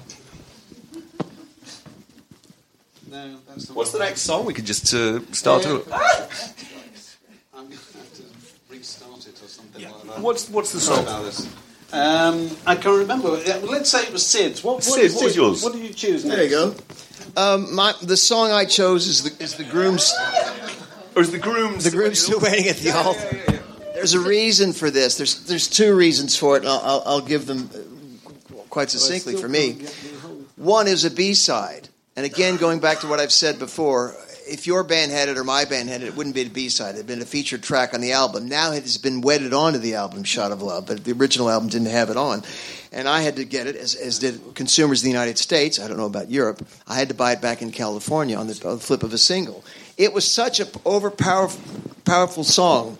Speaker 3: No, that's not...
Speaker 4: What's the next song? We could just start to...
Speaker 3: I'm going to have to restart it or something like that.
Speaker 4: What's the
Speaker 3: Sorry
Speaker 4: song?
Speaker 3: about this. I can't remember. Let's say it was Sid's. What
Speaker 4: was yours?
Speaker 3: What did you choose next?
Speaker 6: There you go. The song I chose is the Grooms.
Speaker 4: Or is the Grooms?
Speaker 6: The Grooms Still Waiting at the Altar. Yeah. There's a reason for this. There's two reasons for it, and I'll give them quite succinctly for me. One is a B-side. And again, going back to what I've said before, if your band had it or my band had it, it wouldn't be a B-side. It had been a featured track on the album. Now it has been wedded onto the album, Shot of Love, but the original album didn't have it on. And I had to get it, as did consumers in the United States. I don't know about Europe. I had to buy it back in California on the flip of a single. It was such an overpoweringly powerful song,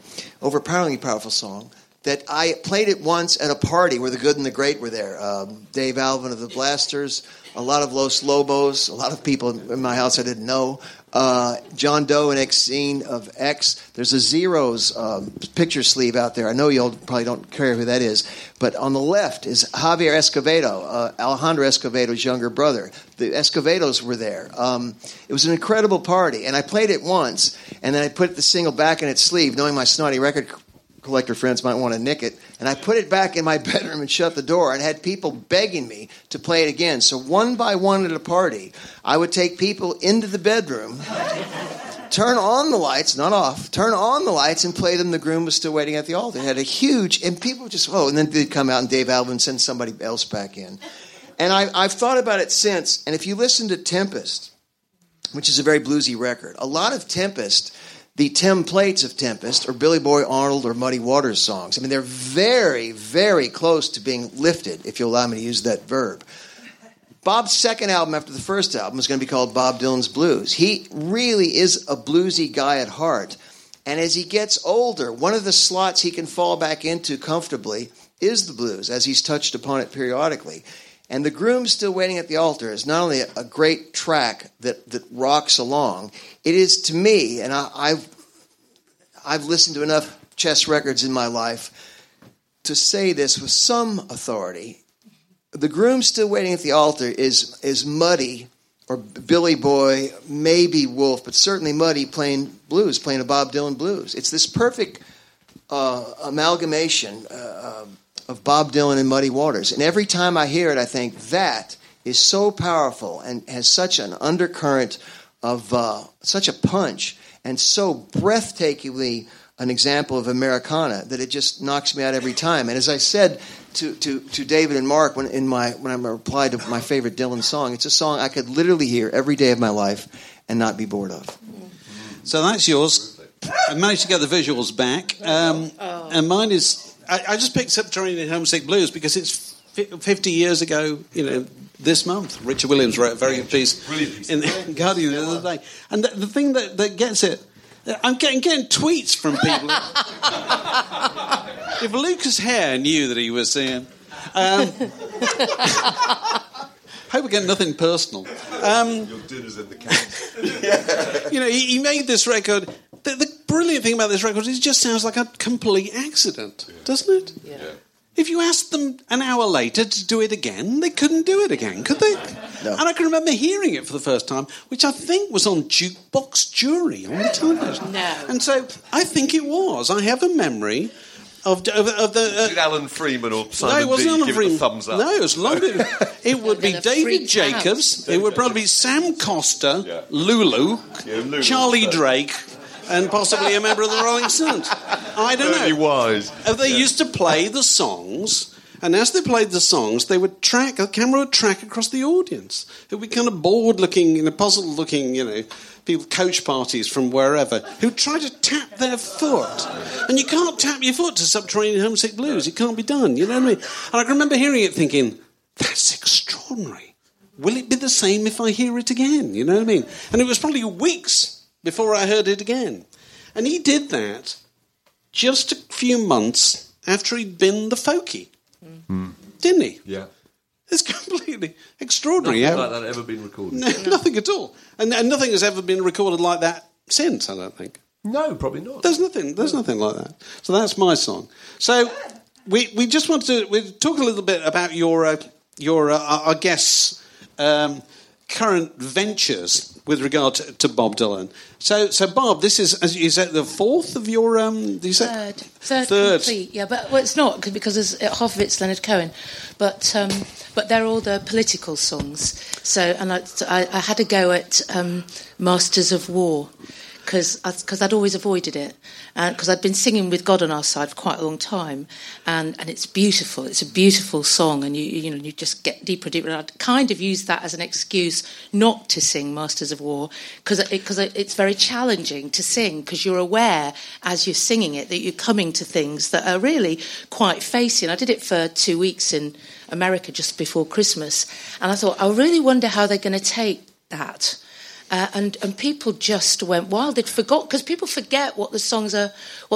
Speaker 6: that I played it once at a party where the Good and the Great were there. Dave Alvin of the Blasters, a lot of Los Lobos, a lot of people in my house I didn't know. John Doe and Exene of X. There's a Zeros picture sleeve out there. I know you probably don't care who that is. But on the left is Javier Escovedo, Alejandro Escovedo's younger brother. The Escovedos were there. It was an incredible party. And I played it once, and then I put the single back in its sleeve, knowing my snotty record collector friends might want to nick it. And I put it back in my bedroom and shut the door and had people begging me to play it again. So one by one at a party, I would take people into the bedroom, turn on the lights, not off, turn on the lights and play them The Groom Was Still Waiting at the Altar. It had a huge, and people just, and then they'd come out and Dave Alvin send somebody else back in. And I've thought about it since, and if you listen to Tempest, which is a very bluesy record, a lot of Tempest, the templates of Tempest, or Billy Boy Arnold or Muddy Waters songs. I mean, they're very, very close to being lifted, if you'll allow me to use that verb. Bob's second album after the first album is going to be called Bob Dylan's Blues. He really is a bluesy guy at heart. And as he gets older, one of the slots he can fall back into comfortably is the blues, as he's touched upon it periodically. And The Groom Still Waiting at the Altar is not only a great track that rocks along, it is to me, and I've listened to enough Chess records in my life to say this with some authority, The Groom Still Waiting at the Altar is Muddy, or Billy Boy, maybe Wolf, but certainly Muddy playing blues, playing a Bob Dylan blues. It's this perfect amalgamation of Bob Dylan and Muddy Waters. And every time I hear it, I think that is so powerful and has such an undercurrent of such a punch and so breathtakingly an example of Americana that it just knocks me out every time. And as I said to David and Mark when I replied to my favorite Dylan song, it's a song I could literally hear every day of my life and not be bored of.
Speaker 3: So that's yours. I managed to get the visuals back. And mine is... I just picked up Training Homesick Blues because it's 50 years ago, this month. Richard Williams wrote a very good piece in the Guardian the other day. And the thing that gets it... I'm getting tweets from people. If Lucas Hare knew that he was saying... hope we get nothing personal.
Speaker 4: Your dinner's in the can.
Speaker 3: He made this record... The brilliant thing about this record is it just sounds like a complete accident, doesn't it?
Speaker 5: Yeah.
Speaker 3: If you asked them an hour later to do it again, they couldn't do it again, could they?
Speaker 6: No.
Speaker 3: And I can remember hearing it for the first time, which I think was on Jukebox Jury on the television.
Speaker 5: No.
Speaker 3: And so I think it was. I have a memory of the...
Speaker 4: Did Alan Freeman or
Speaker 3: no,
Speaker 4: Simon
Speaker 3: it wasn't
Speaker 4: D
Speaker 3: Alan
Speaker 4: give
Speaker 3: Freeman.
Speaker 4: it a thumbs up?
Speaker 3: No, it was long. It would be
Speaker 5: gonna
Speaker 3: David
Speaker 5: freak
Speaker 3: Jacobs. It would probably be Sam Costa,
Speaker 4: Yeah.
Speaker 3: Lulu,
Speaker 4: Lulu
Speaker 3: Charlie
Speaker 4: was there.
Speaker 3: Drake, and possibly a member of the Rolling Stones. I don't
Speaker 4: Very
Speaker 3: know.
Speaker 4: wise.
Speaker 3: They used to play the songs, and as they played the songs, the camera would track across the audience. It would be kind of bored-looking, puzzled-looking, people, coach parties from wherever, who try to tap their foot. And you can't tap your foot to Subterranean Homesick Blues. It can't be done, you know what I mean? And I can remember hearing it thinking, that's extraordinary. Will it be the same if I hear it again? You know what I mean? And it was probably weeks before I heard it again. And he did that just a few months after he'd been the Folkie. Didn't he?
Speaker 4: Yeah.
Speaker 3: It's completely extraordinary.
Speaker 4: Nothing like that ever been recorded.
Speaker 3: No, nothing at all. And nothing has ever been recorded like that since, I don't think.
Speaker 4: No, probably not.
Speaker 3: There's nothing like that. So that's my song. So we just wanted to talk a little bit about your I guess, current ventures with regard to Bob Dylan. So Bob, this is, as you said, the fourth of your...
Speaker 5: Third complete, yeah, but it's not because half of it's Leonard Cohen, but they're all the political songs. So and I had a go at Masters of War because I'd always avoided it, because I'd been singing with God on Our Side for quite a long time, and it's beautiful. It's a beautiful song, and you just get deeper and deeper. And I'd kind of used that as an excuse not to sing Masters of War, because it's very challenging to sing, because you're aware as you're singing it that you're coming to things that are really quite facey. And I did it for 2 weeks in America just before Christmas, and I thought, I really wonder how they're going to take that. And people just went wild. They'd forgot, because people forget what the songs are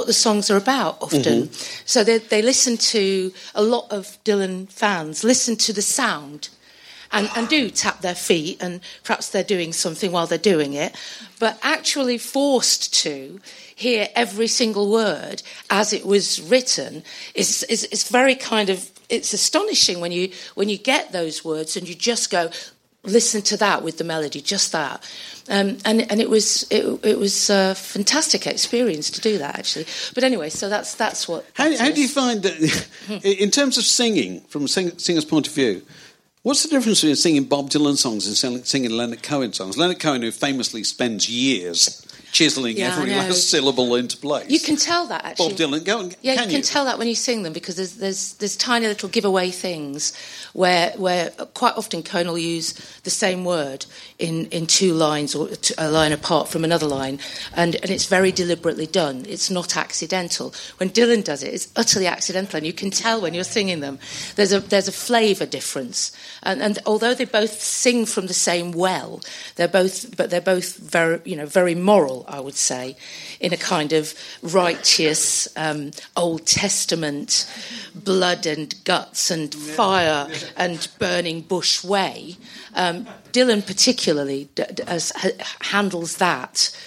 Speaker 5: about often. Mm-hmm. So they listen to, a lot of Dylan fans listen to the sound and do tap their feet, and perhaps they're doing something while they're doing it, but actually forced to hear every single word as it was written is very kind of, it's astonishing when you get those words and you just go, listen to that with the melody, just that, and it was a fantastic experience to do that, actually. But anyway, so that's what.
Speaker 3: How do you find that, in terms of singing, from a singer's point of view, what's the difference between singing Bob Dylan songs and singing Leonard Cohen songs? Leonard Cohen, who famously spends years chiseling every last syllable into place.
Speaker 5: You can tell that, actually.
Speaker 3: Bob Dylan,
Speaker 5: you can tell that when you sing them, because there's tiny little giveaway things where quite often Cohen will use the same word in two lines, or a line apart from another line, and it's very deliberately done. It's not accidental. When Dylan does it, it's utterly accidental, and you can tell when you're singing them. There's a flavour difference, and although they both sing from the same well, they're both very very moral, I would say, in a kind of righteous Old Testament blood and guts and fire and burning bush way. Dylan particularly handles that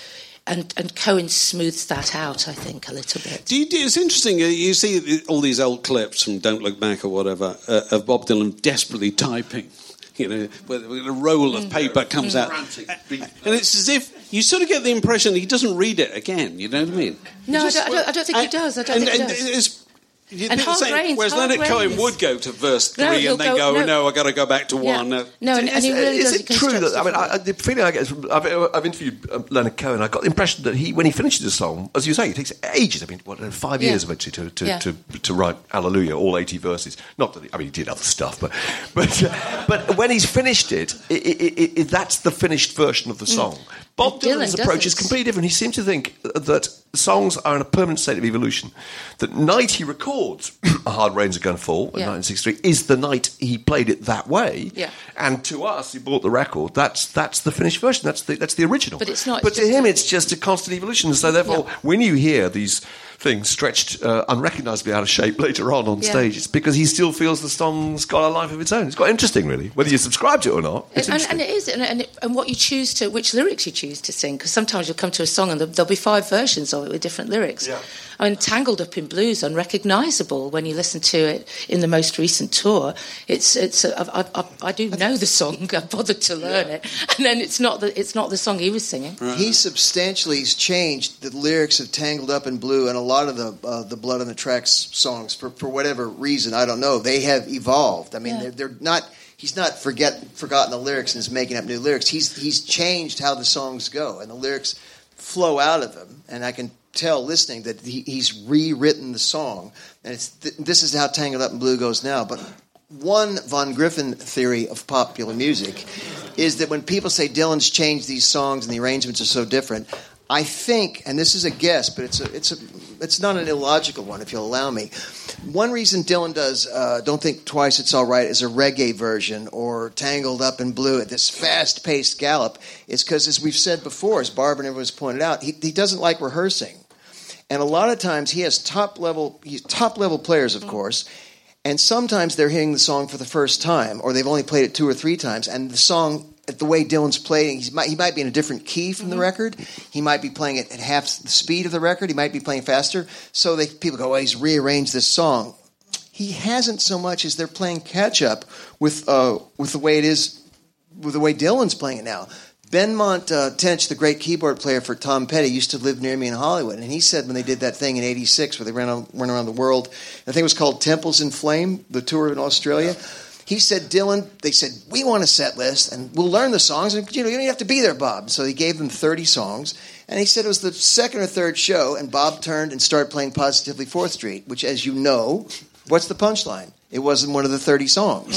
Speaker 5: And Cohen smooths that out, I think, a little bit.
Speaker 3: It's interesting. You see all these old clips from Don't Look Back or whatever of Bob Dylan desperately typing. When a roll of paper comes out, and it's as if you sort of get the impression he doesn't read it again. You know what I mean?
Speaker 5: No, I don't think he does. I don't think he does.
Speaker 3: And whereas Leonard Cohen would go to verse 3 and then go, no, I've got to go back to 1.
Speaker 5: No, and he really does.
Speaker 4: Is it true that, the feeling I get is, I've interviewed Leonard Cohen, I got the impression that when he finishes a song, as you say, it takes ages, 5 years eventually to write Hallelujah, all 80 verses. Not that, he did other stuff, but when he's finished it, that's the finished version of the song. Bob Dylan's approach is completely different. He seems to think that songs are in a permanent state of evolution. That night he records A Hard Rain's Gonna Fall in 1963 is the night he played it that way. Yeah. And to us, who bought the record, that's the finished version. That's the original.
Speaker 5: But it's not.
Speaker 4: But to him, it's just a constant evolution. So therefore, when you hear these things stretched unrecognisably out of shape later on stage, it's because he still feels the song's got a life of its own. It's quite interesting, really, whether you subscribe to it or not.
Speaker 5: And it is, and what you choose to, which lyrics you choose to sing, because sometimes you'll come to a song and there'll be 5 versions of it with different lyrics. Yeah. Tangled Up in Blue is unrecognisable when you listen to it in the most recent tour. I do know the song. I bothered to learn it, and then it's not the song he was singing.
Speaker 6: Right. He substantially changed the lyrics of Tangled Up in Blue, and a lot of the Blood on the Tracks songs for whatever reason, I don't know. They have evolved. They're not. He's not forgotten the lyrics and is making up new lyrics. He's changed how the songs go, and the lyrics flow out of him, and I can tell listening that he's rewritten the song, and this is how Tangled Up in Blue goes now. But one Von Griffin theory of popular music is that when people say Dylan's changed these songs and the arrangements are so different, I think, and this is a guess, but it's not an illogical one, if you'll allow me. One reason Dylan does Don't Think Twice, It's All Right as a reggae version, or Tangled Up in Blue at this fast-paced gallop, is because, as we've said before, as Barbara and everyone's pointed out, he doesn't like rehearsing. And a lot of times he has top-level players, of course, and sometimes they're hearing the song for the first time, or they've only played it 2 or 3 times, and the song, the way Dylan's playing, he might be in a different key from the record. He might be playing it at half the speed of the record. He might be playing faster. So people go, well, he's rearranged this song. He hasn't so much as they're playing catch-up with the way it is, with the way Dylan's playing it now. Benmont Tench, the great keyboard player for Tom Petty, used to live near me in Hollywood, and he said when they did that thing in '86 where they went around the world, I think it was called Temples in Flame, the tour in Australia. He said, they said, we want a set list, and we'll learn the songs, and you don't have to be there, Bob. So he gave them 30 songs, and he said it was the second or third show, and Bob turned and started playing Positively 4th Street, which, as you know, what's the punchline? It wasn't one of the 30 songs.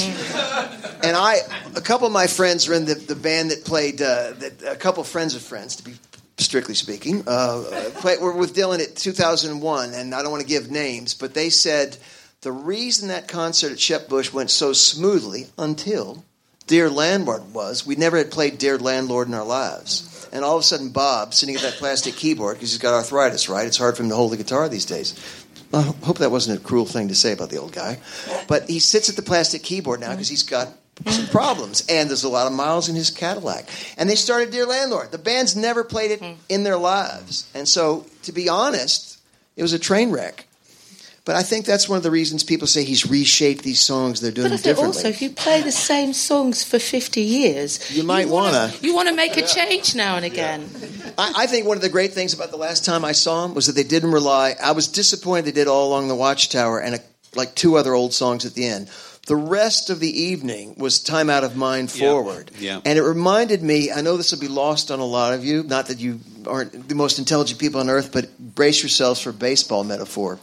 Speaker 6: And a couple of my friends were in the band that played, a couple of friends of friends, to be strictly speaking, were with Dylan at 2001, and I don't want to give names, but they said the reason that concert at Shep Bush went so smoothly until Dear Landlord we never had played Dear Landlord in our lives. And all of a sudden Bob, sitting at that plastic keyboard, because he's got arthritis, right? It's hard for him to hold the guitar these days. I hope that wasn't a cruel thing to say about the old guy. But he sits at the plastic keyboard now because he's got some problems. And there's a lot of miles in his Cadillac. And they started Dear Landlord. The band's never played it in their lives. And so, to be honest, it was a train wreck. But I think that's one of the reasons people say he's reshaped these songs. They're doing it differently. But
Speaker 5: also, if you play the same songs for 50 years...
Speaker 6: You might want to...
Speaker 5: You want to make a change now and again.
Speaker 6: I think one of the great things about the last time I saw him was that they didn't rely... I was disappointed they did All Along the Watchtower and like 2 other old songs at the end. The rest of the evening was Time Out of Mind forward. Yeah. And it reminded me, I know this will be lost on a lot of you, not that you aren't the most intelligent people on earth, but brace yourselves for a baseball metaphor.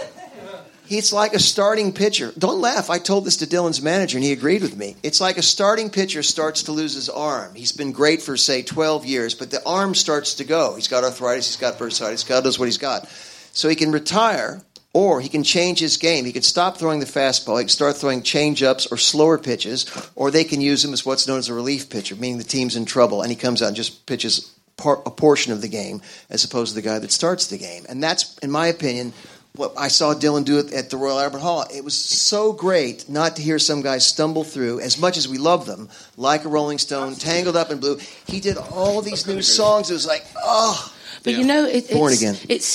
Speaker 6: It's like a starting pitcher. Don't laugh. I told this to Dylan's manager, and he agreed with me. It's like a starting pitcher starts to lose his arm. He's been great for, say, 12 years, but the arm starts to go. He's got arthritis. He's got bursitis. God knows what he's got. So he can retire, or he can change his game. He can stop throwing the fastball. He can start throwing change-ups or slower pitches, or they can use him as what's known as a relief pitcher, meaning the team's in trouble, and he comes out and just pitches a portion of the game as opposed to the guy that starts the game. And that's, in my opinion... what I saw Dylan do it at the Royal Albert Hall. It was so great not to hear some guys stumble through, as much as we love them, Like a Rolling Stone, Tangled Up in Blue. He did all these new songs. It was like, oh,
Speaker 5: But
Speaker 6: Born Again.
Speaker 5: It's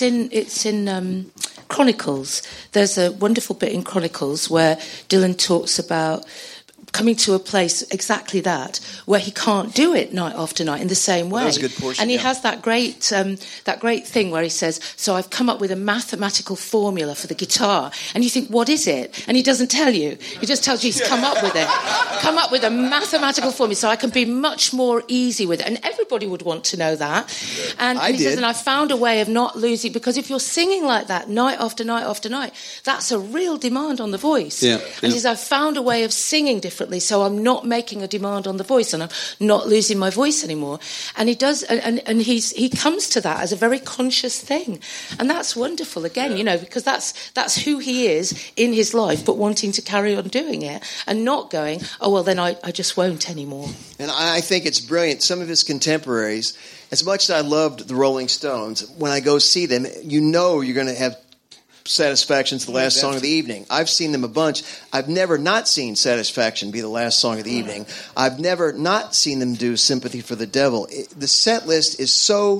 Speaker 5: in Chronicles. There's a wonderful bit in Chronicles where Dylan talks about coming to a place exactly that, where he can't do it night after night in the same way.
Speaker 6: That was a good portion,
Speaker 5: and he has that great thing where he says, "So I've come up with a mathematical formula for the guitar," and you think, "What is it?" And he doesn't tell you. He just tells you he's come up with it. Come up with a mathematical formula, so I can be much more easy with it. And everybody would want to know that. And he says, and I found a way of not losing, because if you're singing like that night after night after night, that's a real demand on the voice.
Speaker 3: Yeah.
Speaker 5: And he says, I've found a way of singing differently, so I'm not making a demand on the voice, and I'm not losing my voice anymore. And he does, and he comes to that as a very conscious thing, and that's wonderful. Again, because that's who he is in his life, but wanting to carry on doing it and not going, oh well, then I just won't anymore.
Speaker 6: And I think it's brilliant. Some of his contemporaries, as much as I loved the Rolling Stones, when I go see them, you're going to have Satisfaction's the last song of the evening. I've seen them a bunch. I've never not seen Satisfaction be the last song of the evening. I've never not seen them do Sympathy for the Devil. The set list is so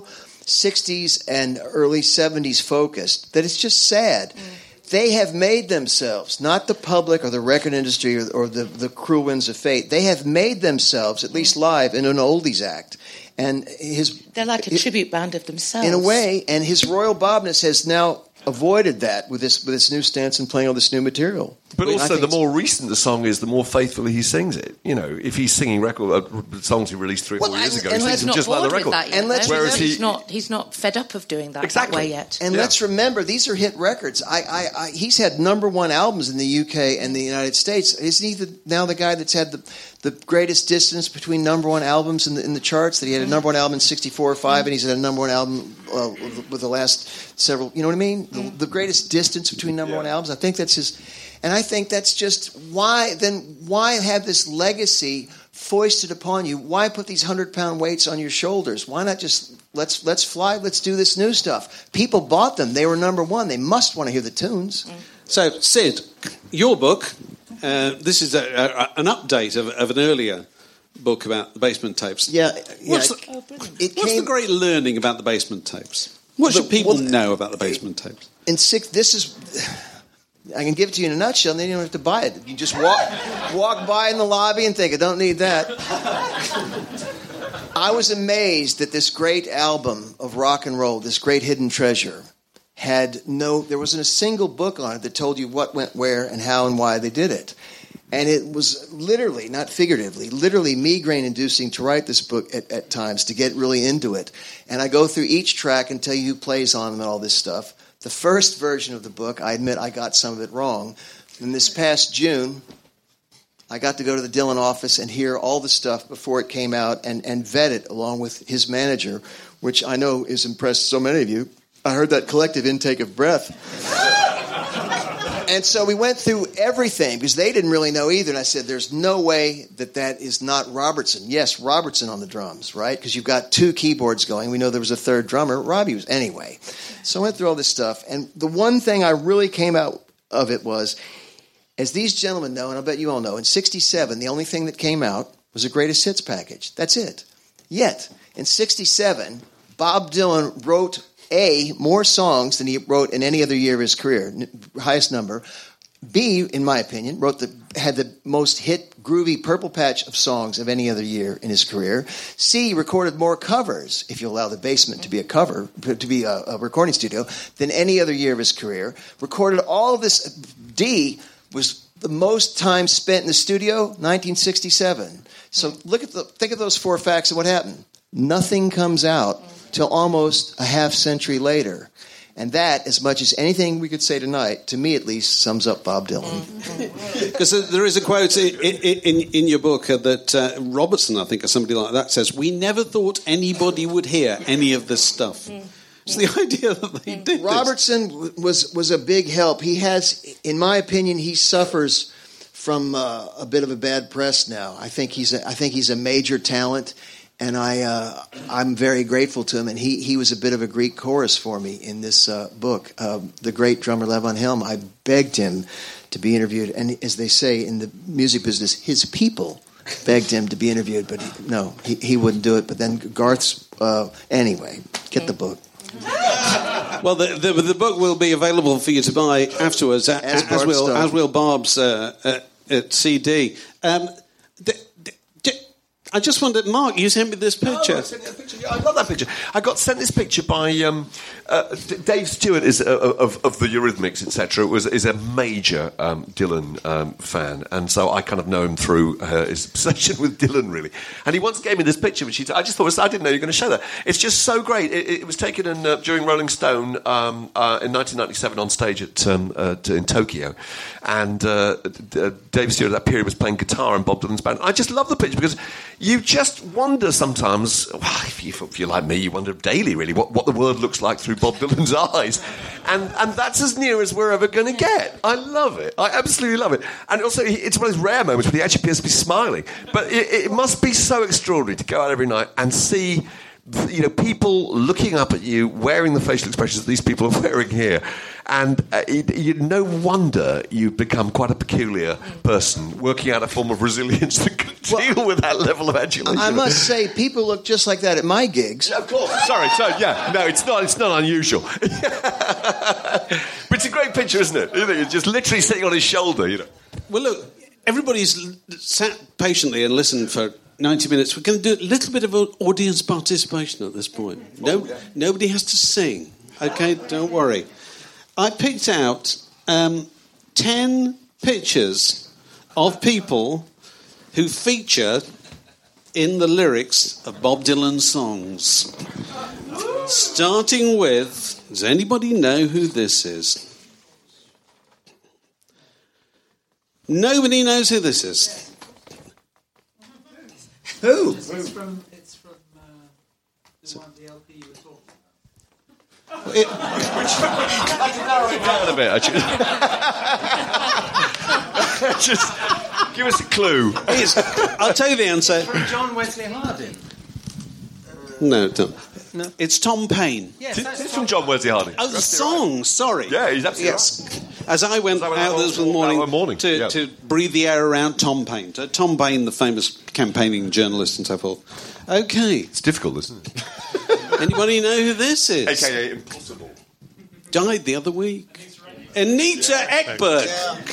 Speaker 6: 60s and early 70s focused that it's just sad. They have made themselves, not the public or the record industry or the cruel winds of fate, they have made themselves, at least live, in an oldies act. And
Speaker 5: they're like a tribute band of themselves.
Speaker 6: In a way, and his Royal Bobness has now avoided that with this new stance and playing all this new material.
Speaker 4: But also, the more recent the song is, the more faithfully he sings it. If he's singing songs he released 3 or 4 years ago, he sings them just like the record.
Speaker 5: Whereas he's not fed up of doing that that way yet.
Speaker 6: And let's remember, these are hit records. He's had #1 albums in the UK and the United States. Isn't he now the guy that's had the greatest distance between #1 albums in the charts? That he had a #1 album in 64 or 5, and he's had a #1 album with the last several. You know what I mean? The greatest distance between #1 albums. I think that's his. And I think that's just why have this legacy foisted upon you? Why put these 100-pound weights on your shoulders? Why not just let's fly, let's do this new stuff? People bought them. They were #1. They must want to hear the tunes.
Speaker 3: So, Sid, your book, this is an update of an earlier book about the Basement Tapes.
Speaker 6: Yeah.
Speaker 3: What's the great learning about the Basement Tapes? What should people know about the Basement Tapes?
Speaker 6: I can give it to you in a nutshell, and then you don't have to buy it. You just walk by in the lobby and think, I don't need that. I was amazed that this great album of rock and roll, this great hidden treasure, there wasn't a single book on it that told you what went where and how and why they did it. And it was literally, not figuratively, literally migraine-inducing to write this book at times, to get really into it. And I go through each track and tell you who plays on them and all this stuff. The first version of the book, I admit I got some of it wrong. And this past June, I got to go to the Dylan office and hear all the stuff before it came out and vet it along with his manager, which I know has impressed so many of you. I heard that collective intake of breath. And so we went through everything because they didn't really know either. And I said, there's no way that is not Robertson. Yes, Robertson on the drums, right? Because you've got 2 keyboards going. We know there was a third drummer. Robbie was. Anyway. So I went through all this stuff. And the one thing I really came out of it was, as these gentlemen know, and I'll bet you all know, in 1967, the only thing that came out was a greatest hits package. That's it. Yet, in 1967, Bob Dylan wrote more songs than he wrote in any other year of his career, highest number. B, in my opinion, had the most hit, groovy Purple Patch of songs of any other year in his career. C, recorded more covers, if you allow the basement to be a cover, to be a recording studio, than any other year of his career. Recorded all of this. D was the most time spent in the studio, 1967. So think of those 4 facts and what happened. Nothing comes out till almost a half century later. And that, as much as anything we could say tonight, to me at least, sums up Bob Dylan.
Speaker 3: Because there is a quote in your book that Robertson, I think, or somebody like that, says, "We never thought anybody would hear any of this stuff." It's the idea that they did
Speaker 6: Robertson was a big help. He has, in my opinion, he suffers from a bit of a bad press now. I think he's a major talent. And I'm very grateful to him. And he was a bit of a Greek chorus for me in this book. The great drummer Levon Helm, I begged him to be interviewed. And as they say in the music business, his people begged him to be interviewed. But he wouldn't do it. But then Garth's... anyway, get the book.
Speaker 3: Well, the book will be available for you to buy afterwards, as will Barb's CD. I just wondered, Mark, you sent me this picture.
Speaker 4: Oh, I sent you a picture. Yeah, I love that picture. I got sent this picture by Dave Stewart, is of the Eurythmics, etc. Is a major Dylan fan, and so I kind of know him through his obsession with Dylan, really. And he once gave me this picture, which I just thought, I didn't know you were going to show that. It's just so great. It was taken during Rolling Stone in 1997 on stage in Tokyo, and Dave Stewart at that period was playing guitar in Bob Dylan's band. I just love the picture because you just wonder sometimes, well, if you're like me, you wonder daily, really, what the world looks like through Bob Dylan's eyes. And that's as near as we're ever going to get. I love it. I absolutely love it. And also, it's one of those rare moments when he actually appears to be smiling. But it must be so extraordinary to go out every night and see, people looking up at you, wearing the facial expressions that these people are wearing here. And no wonder you've become quite a peculiar person, working out a form of resilience that can deal with that level of adulation.
Speaker 6: I must say, people look just like that at my gigs.
Speaker 4: Of course. Sorry. So, yeah. No, it's not unusual. But it's a great picture, isn't it? You're just literally sitting on his shoulder,
Speaker 3: Well, look, everybody's sat patiently and listened for 90 minutes. We're going to do a little bit of audience participation at this point. Nobody has to sing. Okay, don't worry. I picked out 10 pictures of people who feature in the lyrics of Bob Dylan's songs. Starting with, does anybody know who this is? Nobody knows who this is.
Speaker 6: Who?
Speaker 7: It's from the LP you were talking about.
Speaker 4: I can narrow it down a bit, actually. Just give us a clue.
Speaker 3: I'll tell you the answer.
Speaker 7: From John Wesley Harding.
Speaker 3: No. It's Tom Paine.
Speaker 7: Yes,
Speaker 4: It's from John Wesley Harding.
Speaker 3: Oh, the song, sorry.
Speaker 4: Yeah, he's absolutely
Speaker 3: right. As I went out this morning to breathe the air around Tom Paine. Tom Paine, the famous campaigning journalist and so forth. Okay.
Speaker 4: It's difficult, isn't it?
Speaker 3: Anybody know who this is?
Speaker 4: AKA Impossible.
Speaker 3: Died the other week. Anita Ekberg.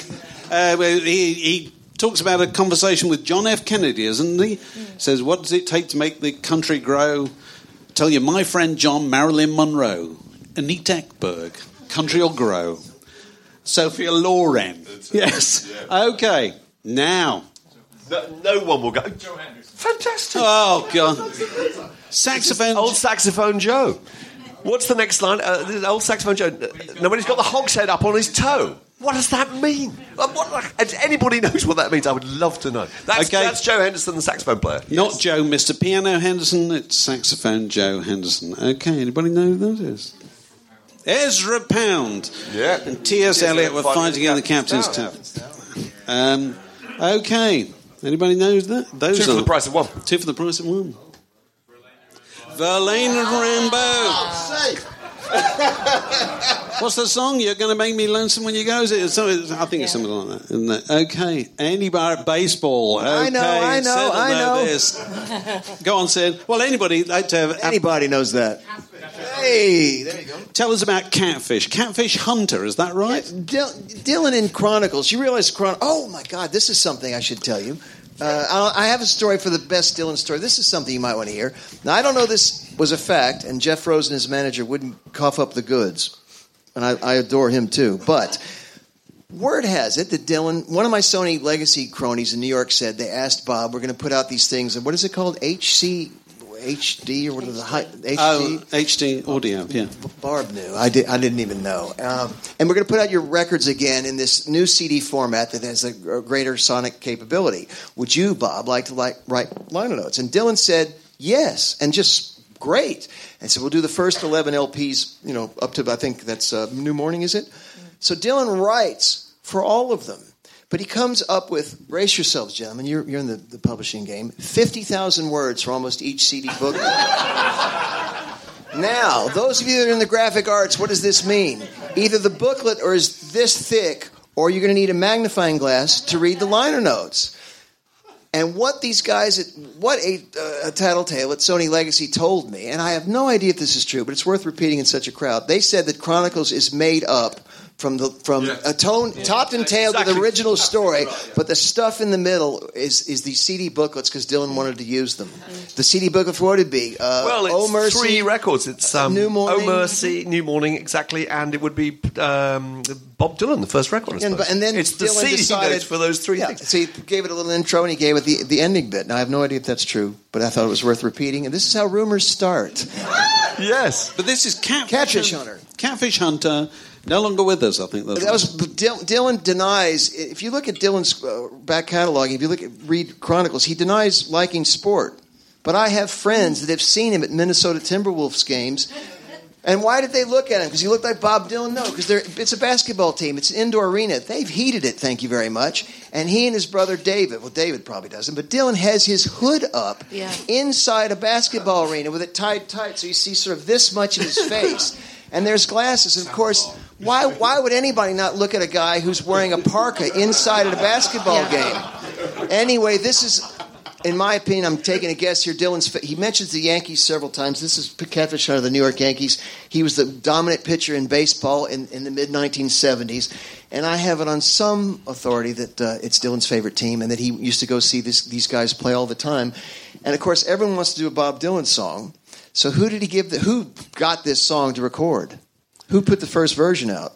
Speaker 3: He talks about a conversation with John F. Kennedy, isn't he? Says, what does it take to make the country grow? Tell you, my friend John, Marilyn Monroe. Anita Ekberg. Country will grow. Sophia Loren. Yes. Yeah. Okay. Now.
Speaker 4: No one will go. Joe Henderson. Fantastic.
Speaker 3: Oh, God. Saxophone.
Speaker 4: Old Saxophone Joe. What's the next line? Old Saxophone Joe. No, when he's got the hogshead up on his toe. What does that mean? If anybody knows what that means, I would love to know. That's Joe Henderson, the saxophone player.
Speaker 3: Not Joe, Mr. Piano Henderson. It's Saxophone Joe Henderson. Okay, anybody know who that is? Ezra Pound.
Speaker 4: Yeah.
Speaker 3: And T.S. Eliot were fighting in the Captain's Tower. Okay. Anybody knows that? Those
Speaker 4: Two for the price of one.
Speaker 3: Two for the price of one. Verlaine Rambo. What's the song? You're going to make me lonesome when you go. I think it's something like that, isn't it? Okay. Anybody baseball. Okay.
Speaker 6: I know.
Speaker 3: This. Go on, Sid. Well, anybody
Speaker 6: knows that. Hey, there you go.
Speaker 3: Tell us about Catfish. Catfish Hunter, is that right?
Speaker 6: Dylan in Chronicles. You realize oh my God, this is something I should tell you. I have a story for the best Dylan story. This is something you might want to hear. Now, I don't know this was a fact, and Jeff Rosen, his manager, wouldn't cough up the goods. And I adore him, too. But word has it that Dylan, one of my Sony Legacy cronies in New York said, they asked Bob, we're going to put out these things, and what is it called? HD or what is the HD?
Speaker 3: Oh, HD audio, yeah.
Speaker 6: Barb knew. I didn't even know. And we're going to put out your records again in this new CD format that has a greater sonic capability. Would you, Bob, like to write liner notes? And Dylan said yes, and just great. And so we'll do the first 11 LPs, up to, I think that's New Morning, is it? So Dylan writes for all of them. But he comes up with, brace yourselves, gentlemen, you're in the publishing game, 50,000 words for almost each CD book. Now, those of you that are in the graphic arts, what does this mean? Either the booklet is this thick, or you're going to need a magnifying glass to read the liner notes. And what these guys, what a tattletale at Sony Legacy told me, and I have no idea if this is true, but it's worth repeating in such a crowd. They said that Chronicles is made up from a tone, top and tail to the original story, but the stuff in the middle is these CD booklets because Dylan wanted to use them. The CD booklet for what would it be?
Speaker 4: It's
Speaker 6: Oh Mercy,
Speaker 4: 3 records. It's
Speaker 6: New Morning.
Speaker 4: Oh Mercy, New Morning, exactly, and it would be Bob Dylan, the first record. I suppose.
Speaker 6: And then
Speaker 4: it's the
Speaker 6: Dylan
Speaker 4: CD
Speaker 6: decided
Speaker 4: notes for those 3 things.
Speaker 6: So he gave it a little intro and he gave it the ending bit. Now I have no idea if that's true, but I thought it was worth repeating. And this is how rumors start.
Speaker 4: Yes,
Speaker 3: But this is
Speaker 6: Catfish Hunter.
Speaker 3: Catfish Hunter, no longer with us, I think.
Speaker 6: Dylan denies. If you look at Dylan's back catalog, if you read Chronicles, he denies liking sport. But I have friends that have seen him at Minnesota Timberwolves games. And why did they look at him? Because he looked like Bob Dylan? No, because it's a basketball team. It's an indoor arena. They've heated it, thank you very much. And he and his brother David, well, David probably doesn't, but Dylan has his hood up inside a basketball arena with it tied tight so you see sort of this much of his face. And there's glasses. And, of course, why would anybody not look at a guy who's wearing a parka inside at a basketball game? Anyway, this is... In my opinion, I'm taking a guess here. He mentions the Yankees several times. This is Catfish Hunter of the New York Yankees. He was the dominant pitcher in baseball in the mid-1970s. And I have it on some authority that it's Dylan's favorite team and that he used to go see these guys play all the time. And, of course, everyone wants to do a Bob Dylan song. So who got this song to record? Who put the first version out?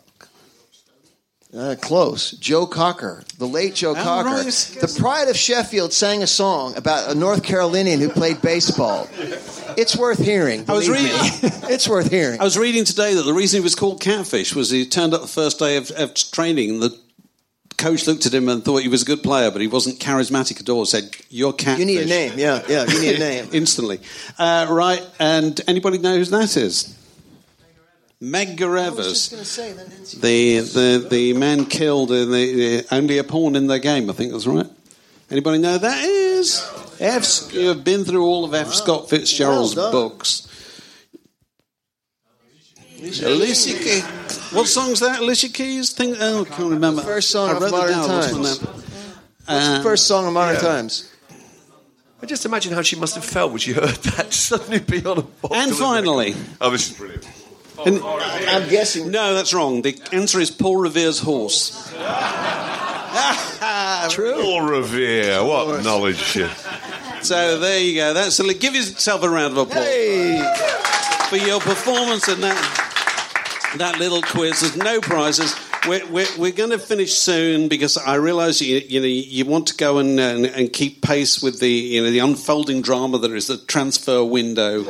Speaker 6: Close. Joe Cocker, the late Joe Cocker.
Speaker 3: Right.
Speaker 6: The Pride of Sheffield sang a song about a North Carolinian who played baseball. It's worth hearing. It's worth hearing.
Speaker 3: I was reading today that the reason he was called Catfish was he turned up the first day of training and the coach looked at him and thought he was a good player, but he wasn't charismatic at all. Said, "You're Catfish."
Speaker 6: You need a name. Yeah, you need a name.
Speaker 3: Instantly. Right, and anybody know who that is? Medgar Evers, the man killed in the only a pawn in the game, I think that's right. Anybody know who that is? You've been through all of F. Scott Fitzgerald's books. Alicia Keys. What song's that? Alicia Keys? I can't remember.
Speaker 6: First song of Modern Times. What's the first song of Modern Times?
Speaker 4: I just imagine how she must have felt when she heard that suddenly be on a Bob
Speaker 3: And
Speaker 4: Dylan
Speaker 3: finally...
Speaker 4: record. Oh, this is brilliant.
Speaker 6: I'm guessing.
Speaker 3: No, that's wrong. The answer is Paul Revere's horse.
Speaker 6: True.
Speaker 4: Paul Revere, what knowledge.
Speaker 3: So there you go. Give yourself a round of applause for your performance in that little quiz. There's no prizes. We're going to finish soon because I realise you want to go and keep pace with the unfolding drama that is the transfer window.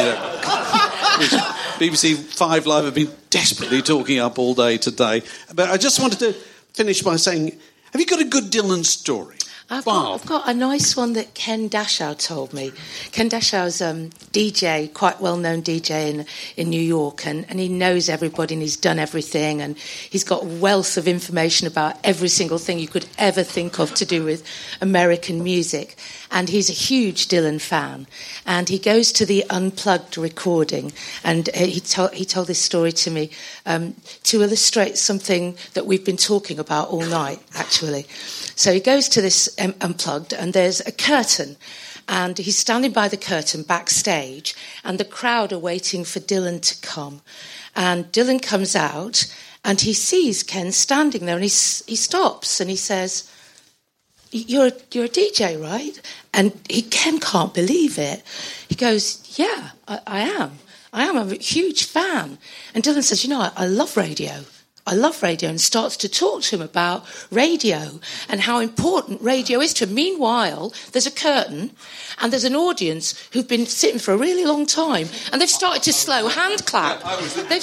Speaker 3: BBC 5 Live have been desperately talking up all day today. But I just wanted to finish by saying, have you got a good Dylan story?
Speaker 5: I've got a nice one that Ken Dashow told me. Ken Dashow's DJ, quite well-known DJ in New York, and he knows everybody and he's done everything, and he's got a wealth of information about every single thing you could ever think of to do with American music. And he's a huge Dylan fan. And he goes to the Unplugged recording, and he told this story to me to illustrate something that we've been talking about all night, actually. So he goes to this Unplugged, and there's a curtain, and he's standing by the curtain backstage, and the crowd are waiting for Dylan to come. And Dylan comes out, and he sees Ken standing there, and he stops, and he says, You're a DJ, right? And Ken can't believe it. He goes, yeah, I am. I'm a huge fan. And Dylan says, I love radio. I love radio, and starts to talk to him about radio and how important radio is to him. Meanwhile, there's a curtain and there's an audience who've been sitting for a really long time, and they've started to slow hand clap. But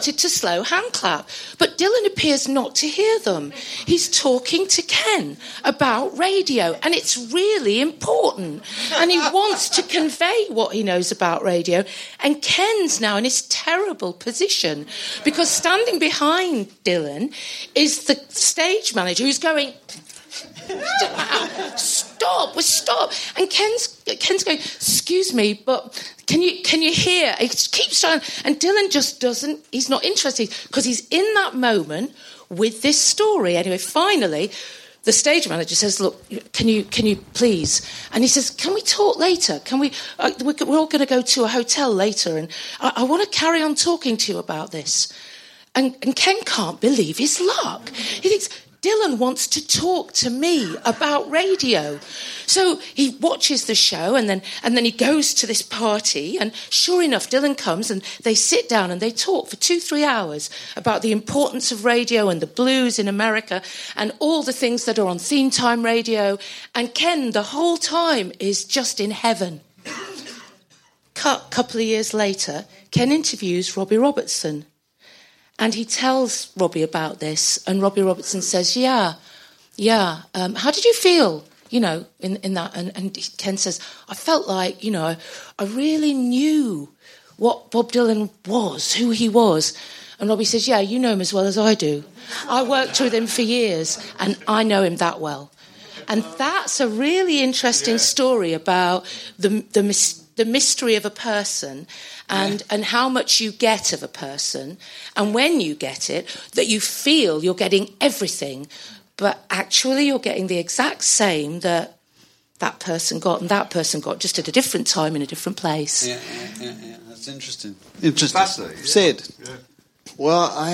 Speaker 5: Dylan appears not to hear them. He's talking to Ken about radio, and it's really important. And he wants to convey what he knows about radio. And Ken's now in this terrible position because standing behind Dylan is the stage manager who's going, stop. And Ken's going, excuse me, but can you hear? He keeps trying, and Dylan just doesn't, he's not interested because he's in that moment with this story. Anyway, finally, the stage manager says, look, can you please? And he says, can we talk later? Can we? We're all going to go to a hotel later, and I want to carry on talking to you about this. And Ken can't believe his luck. He thinks, Dylan wants to talk to me about radio. So he watches the show and then he goes to this party, and sure enough, Dylan comes and they sit down and they talk for 2-3 hours about the importance of radio and the blues in America and all the things that are on theme time radio. And Ken, the whole time, is just in heaven. Couple of years later, Ken interviews Robbie Robertson. And he tells Robbie about this, and Robbie Robertson says, yeah. How did you feel, in that? And Ken says, I felt like, I really knew what Bob Dylan was, who he was. And Robbie says, yeah, you know him as well as I do. I worked with him for years, and I know him that well. And that's a really interesting story about the mystery of a person and how much you get of a person, and when you get it, that you feel you're getting everything, but actually you're getting the exact same that person got, and that person got, just at a different time in a different place.
Speaker 3: Yeah. That's interesting.
Speaker 4: Fascinating.
Speaker 3: Sid.
Speaker 6: Yeah. Well, I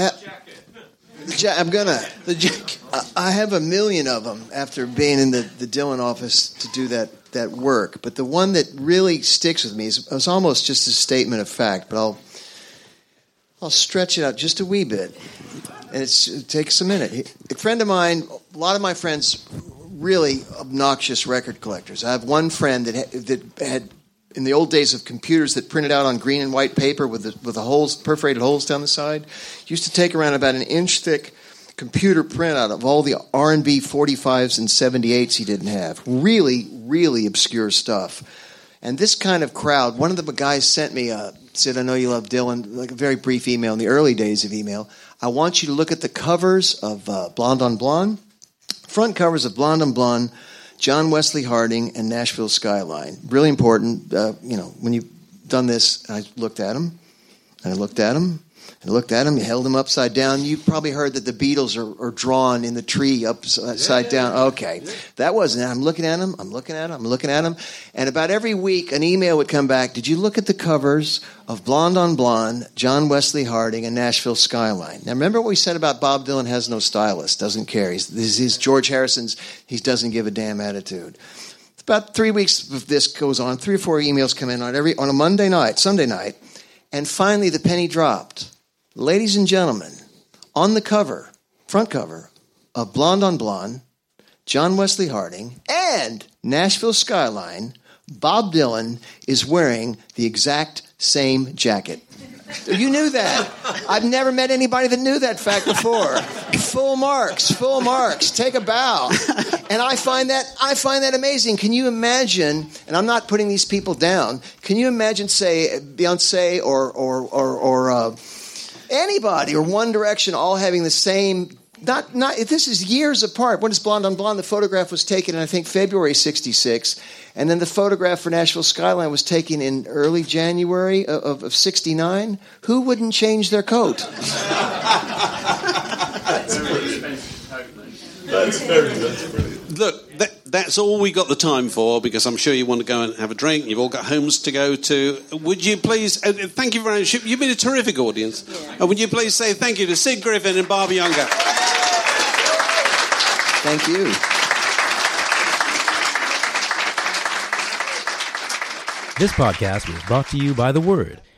Speaker 6: have a million of them after being in the Dylan office to do that work. But the one that really sticks with me is almost just a statement of fact, but I'll stretch it out just a wee bit. And it takes a minute. A friend of mine, a lot of my friends, really obnoxious record collectors. I have one friend that had, in the old days of computers that printed out on green and white paper with the holes, perforated holes down the side, used to take around about an inch thick computer printout of all the R&B 45s and 78s he didn't have. Really, really obscure stuff. And this kind of crowd, one of the guys sent me, said, I know you love Dylan, like a very brief email in the early days of email. I want you to look at the covers of Blonde on Blonde, front covers of Blonde on Blonde, John Wesley Harding, and Nashville Skyline. Really important. When you've done this, I looked at him, and I looked at him, and I looked at him, you held him upside down. You probably heard that the Beatles are drawn in the tree upside down. Okay. That wasn't it. I'm looking at him. And about every week, an email would come back. Did you look at the covers of Blonde on Blonde, John Wesley Harding, and Nashville Skyline? Now, remember what we said about Bob Dylan has no stylist, doesn't care. He's George Harrison's, he doesn't give a damn attitude. About 3 weeks of this goes on. 3 or 4 emails come in on a Monday night, Sunday night. And finally, the penny dropped. Ladies and gentlemen, on the cover, front cover of Blonde on Blonde, John Wesley Harding, and Nashville Skyline, Bob Dylan is wearing the exact same jacket. You knew that. I've never met anybody that knew that fact before. Full marks. Take a bow. And I find that amazing. Can you imagine, and I'm not putting these people down, can you imagine, say, Beyonce or anybody, or One Direction, all having the same, not this is years apart. What is Blonde on Blonde? The photograph was taken in, I think, February 1966, and then the photograph for Nashville Skyline was taken in early January of 1969. Who wouldn't change their coat?
Speaker 4: That's brilliant.
Speaker 3: Look, that's all we got the time for, because I'm sure you want to go and have a drink. You've all got homes to go to. Would you please, thank you very much. You've been a terrific audience. Yeah. Would you please say thank you to Sid Griffin and Barbara Younger?
Speaker 6: Thank you.
Speaker 2: This podcast was brought to you by The Word,